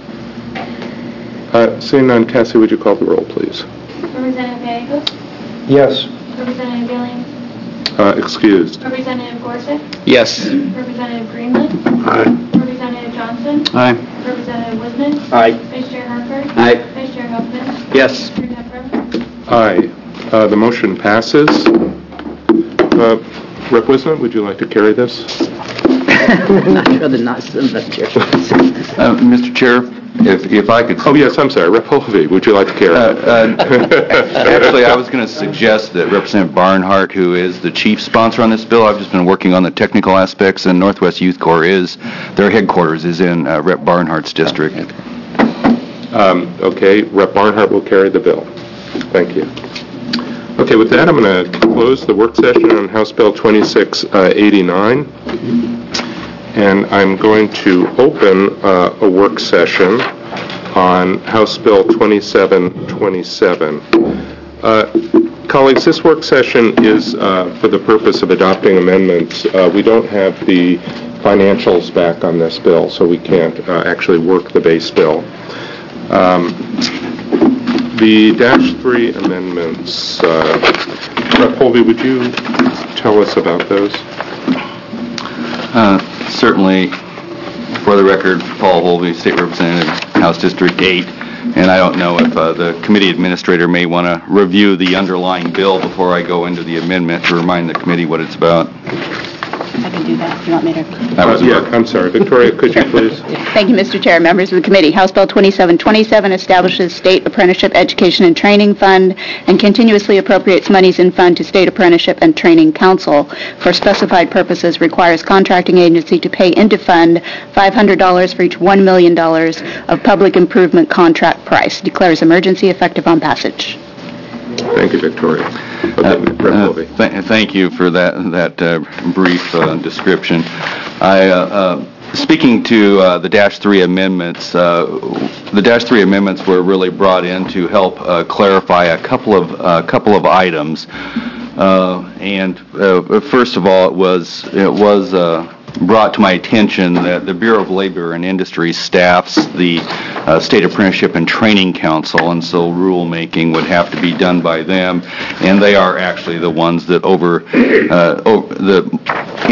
Uh, seeing none, Cassie, would you call the roll, please? Representative Gallegos? Yes. Representative Billings? Uh, excused. Representative Gorsuch? Yes. Representative Greenland? Aye. Representative Johnson? Aye. Representative Wisman? Aye. Vice Chair Harper? Aye. Vice Chair Huffman? Yes. Chair Denbrough? Aye. Uh, the motion passes. Uh, Rep Wisman, would you like to carry this? I'd rather not send that, Chair. Uh, Mister Chair, if if I could... Oh, yes, I'm sorry. Rep Hovey, would you like to carry Uh, it? uh, Actually, I was going to suggest that Representative Barnhart, who is the chief sponsor on this bill, I've just been working on the technical aspects, and Northwest Youth Corps is, their headquarters is in uh, Rep Barnhart's district. Um, okay, Rep Barnhart will carry the bill. Thank you. Okay, with that, I'm going to close the work session on House Bill twenty-six eighty-nine, and I'm going to open uh, a work session on House Bill twenty-seven twenty-seven. Uh, colleagues, this work session is uh, for the purpose of adopting amendments. Uh, we don't have the financials back on this bill, so we can't uh, actually work the base bill. Um, The Dash three amendments, uh, Rep Holvey, would you tell us about those? Uh, Certainly, for the record, Paul Holvey, State Representative, House District eight, and I don't know if uh, the committee administrator may want to review the underlying bill before I go into the amendment to remind the committee what it's about. I can do that. You want me to? That was Uh, yeah, I'm sorry. Victoria, could you please? Thank you, Mister Chair. Members of the committee, House Bill twenty-seven twenty-seven establishes State Apprenticeship Education and Training Fund and continuously appropriates monies in fund to State Apprenticeship and Training Council for specified purposes, requires contracting agency to pay into fund five hundred dollars for each one million dollars of public improvement contract price, declares emergency effective on passage. Thank you, Victoria. Okay, Uh, Rep uh, Holvey. th- Thank you for that that uh, brief uh, description. I, uh, uh, speaking to uh, the Dash three amendments, uh, the Dash three amendments were really brought in to help uh, clarify a couple of uh, couple of items. Uh, and uh, first of all, it was it was. Uh, brought to my attention that the Bureau of Labor and Industry staffs the uh, State Apprenticeship and Training Council, and so rulemaking would have to be done by them, and they are actually the ones that over, uh, over the in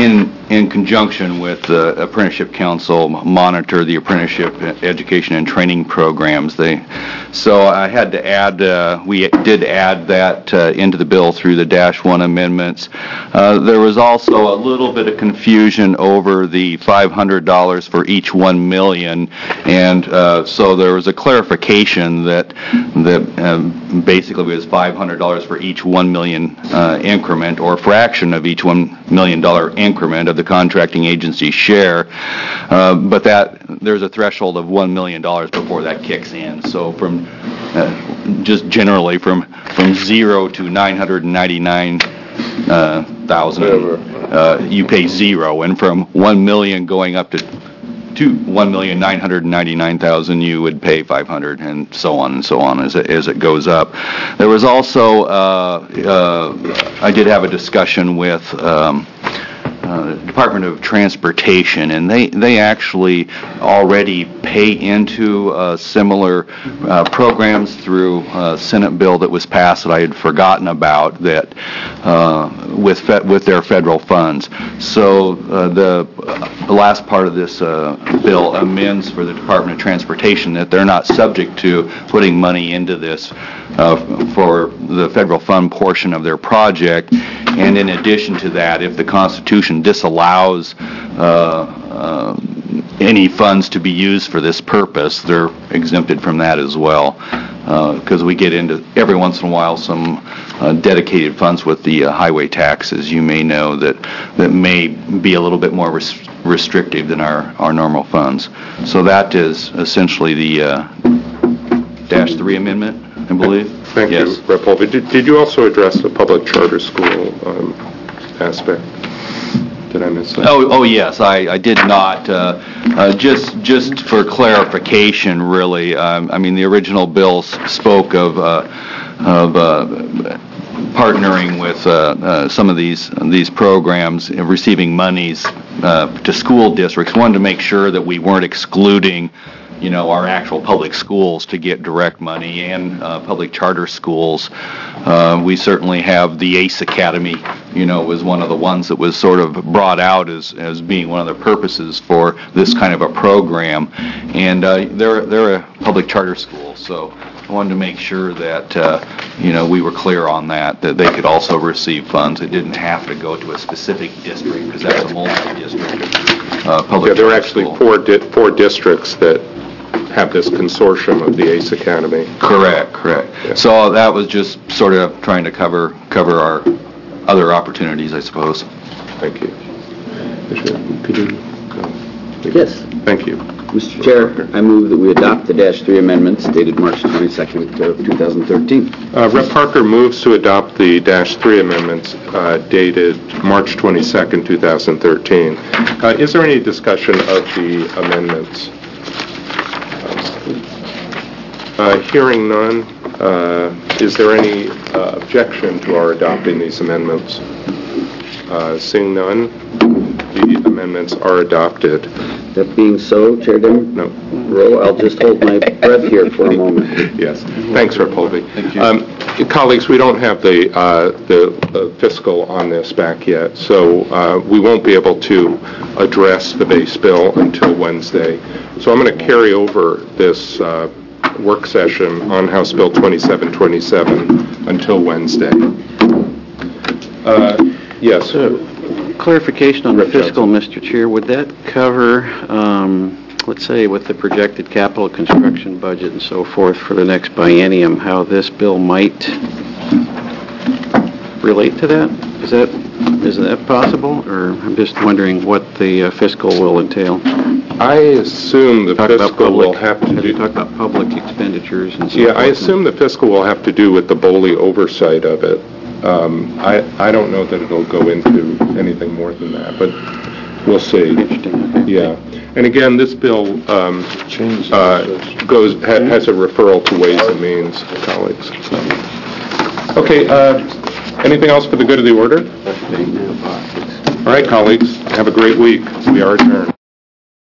in conjunction with the Apprenticeship Council, monitor the apprenticeship education and training programs. They, so I had to add, uh, we did add that uh, into the bill through the dash one amendments. Uh, there was also a little bit of confusion over the five hundred dollars for each one million, and uh, so there was a clarification that that um, basically was five hundred dollars for each one million uh, increment or fraction of each one million dollar increment of the contracting agency share, uh, but that there's a threshold of one million dollars before that kicks in. So from uh, just generally from from zero to nine hundred ninety-nine thousand, uh, you pay zero, and from one million going up to to one million nine hundred ninety-nine thousand, you would pay five hundred, and so on and so on as it, as it goes up. There was also uh, uh, I did have a discussion with Um, Uh, Department of Transportation, and they, they actually already pay into uh, similar uh, programs through a Senate bill that was passed that I had forgotten about, that uh, with fe- with their federal funds. So uh, the, uh, the last part of this uh, bill amends for the Department of Transportation that they're not subject to putting money into this uh, for the federal fund portion of their project. And in addition to that, if the Constitution disallows uh, uh, any funds to be used for this purpose, they're exempted from that as well. Because uh, we get into, every once in a while, some uh, dedicated funds with the uh, highway taxes, you may know, that, that may be a little bit more res- restrictive than our, our normal funds. So that is essentially the uh, Dash three amendment, I believe. Thank yes. you, Representative Polby. Did, did you also address the public charter school um, aspect? Did I miss that? Oh, oh yes, I, I did not. Uh, uh, just, just for clarification, really. Um, I mean, the original bill s- spoke of uh, of uh, partnering with uh, uh, some of these these programs, and receiving monies uh, to school districts. Wanted to make sure that we weren't excluding, you know, our actual public schools to get direct money, and uh, public charter schools. Uh, we certainly have the ACE Academy, you know, was one of the ones that was sort of brought out as, as being one of the purposes for this kind of a program. And uh, they're, they're a public charter school, so I wanted to make sure that, uh, you know, we were clear on that, that they could also receive funds. It didn't have to go to a specific district, because that's a multi-district uh, public Yeah, there are charter actually school. four di- four districts that have this consortium of the ACE Academy. Correct, correct. Yeah. So that was just sort of trying to cover cover our other opportunities, I suppose. Thank you. Could you? Yes. Thank you. Mister Chair, I move that we adopt the Dash three amendments dated March twenty-second, uh, two thousand thirteen. Uh, Representative Parker moves to adopt the Dash three amendments uh, dated March twenty-second, two thousand thirteen. Uh, is there any discussion of the amendments? Uh, hearing none, uh, is there any uh, objection to our adopting these amendments? Uh, seeing none, the amendments are adopted. That being so, Chair Demmer? No. Roll, I'll just hold my breath here for a moment. Yes. Thanks, Representative Polby. Thank you. Um, colleagues, we don't have the uh, the uh, fiscal on this back yet, so uh, we won't be able to address the base bill until Wednesday. So I'm going to carry over this uh, work session on House Bill twenty-seven twenty-seven until Wednesday. Uh, yes. So, clarification on the fiscal, Mister Chair. Would that cover, um, let's say, with the projected capital construction budget and so forth for the next biennium, how this bill might relate to that? Is that is that possible, or I'm just wondering what the uh, fiscal will entail? I assume the Talk about fiscal will public- have to do... Talk about public expenditures and so Yeah, forth. I assume the fiscal will have to do with the BOLI oversight of it. Um, I I don't know that it'll go into anything more than that, but we'll see. Interesting, okay. Yeah. And again, this bill um, uh, goes ha- has a referral to Ways and Means, colleagues. So. Okay, uh, anything else for the good of the order? All right, colleagues, have a great week. We are adjourned.